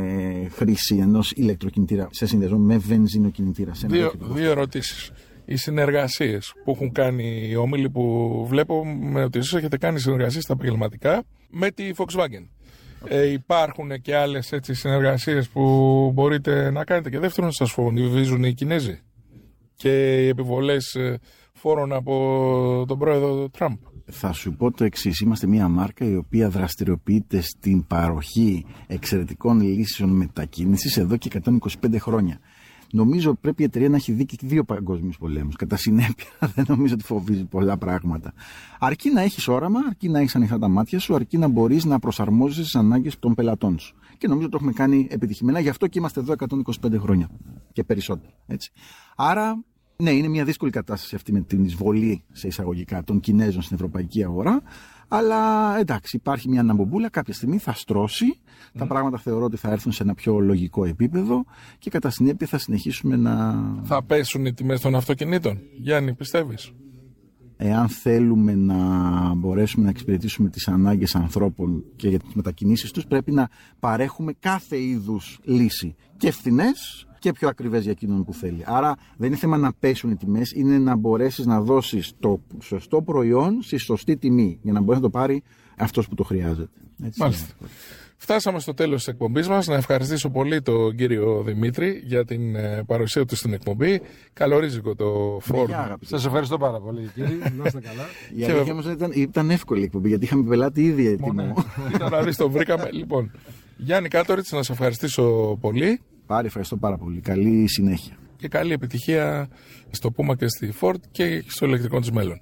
χρήση ενός ηλεκτροκινητήρα σε συνδυασμό με βενζινοκινητήρα. Δύο ερωτήσεις. Οι συνεργασίες που έχουν κάνει οι όμιλοι που βλέπω με ότι εσείς έχετε κάνει συνεργασίες στα επαγγελματικά με τη Volkswagen. Υπάρχουν και άλλες έτσι συνεργασίες που μπορείτε να κάνετε? Και δεύτερον, σας φοβίζουν οι Κινέζοι και οι επιβολές φόρων από τον πρόεδρο Τραμπ? Θα σου πω το εξής. Είμαστε μια μάρκα η οποία δραστηριοποιείται στην παροχή εξαιρετικών λύσεων μετακίνησης εδώ και 125 χρόνια. Νομίζω πρέπει η εταιρεία να έχει δει και 2 παγκόσμιους πολέμους. Κατά συνέπεια, δεν νομίζω ότι φοβίζει πολλά πράγματα. Αρκεί να έχεις όραμα, αρκεί να έχεις ανοιχτά τα μάτια σου, αρκεί να μπορείς να προσαρμόζεις τις ανάγκες των πελατών σου. Και νομίζω ότι το έχουμε κάνει επιτυχημένα, γι' αυτό και είμαστε εδώ 125 χρόνια και περισσότερο. Έτσι. Άρα, ναι, είναι μια δύσκολη κατάσταση αυτή με την εισβολή σε εισαγωγικά των Κινέζων στην ευρωπαϊκή αγορά. Αλλά εντάξει, υπάρχει μια αναμπομπούλα, κάποια στιγμή θα στρώσει. Τα πράγματα θεωρώ ότι θα έρθουν σε ένα πιο λογικό επίπεδο και κατά συνέπεια θα συνεχίσουμε να. Θα πέσουν οι τιμές των αυτοκινήτων, Γιάννη, πιστεύεις? Εάν θέλουμε να μπορέσουμε να εξυπηρετήσουμε τις ανάγκες ανθρώπων και για τις μετακινήσεις τους, πρέπει να παρέχουμε κάθε είδους λύση. Και φθηνές και πιο ακριβές για εκείνον που θέλει. Άρα δεν είναι θέμα να πέσουν οι τιμές, είναι να μπορέσεις να δώσεις το σωστό προϊόν στη σωστή τιμή για να μπορέσει να το πάρει αυτός που το χρειάζεται. Έτσι. Μάλιστα. Φτάσαμε στο τέλος της εκπομπής μας. Να ευχαριστήσω πολύ τον κύριο Δημήτρη για την παρουσία του στην εκπομπή. Καλορίζικο το φόρμα. Σας ευχαριστώ πάρα πολύ, κύριε. Να είστε καλά. Η αλήθεια όμως ήταν εύκολη η εκπομπή, γιατί είχαμε πελάτη ήδη έτοιμο. Ήταν να δεις, το βρήκαμε. Λοιπόν, Γιάννη Κάτοριτς, να σε ευχαριστήσω πολύ. Πάρη, ευχαριστώ πάρα πολύ. Καλή συνέχεια. Και καλή επιτυχία στο Puma και στη Ford και στο ηλεκτρικό της μέλλον.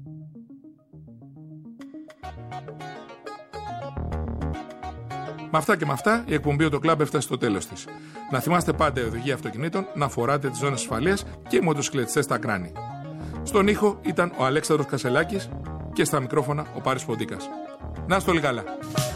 Με αυτά και με αυτά, η εκπομπή του Club έφτασε στο τέλος της. Να θυμάστε πάντα η οδηγία αυτοκινήτων, να φοράτε τις ζώνες ασφαλείας και οι μοτοσυκλετιστές στα κράνη. Στον ήχο ήταν ο Αλέξανδρος Κασελάκης και στα μικρόφωνα ο Πάρης Ποντίκας. Να είστε όλοι καλά.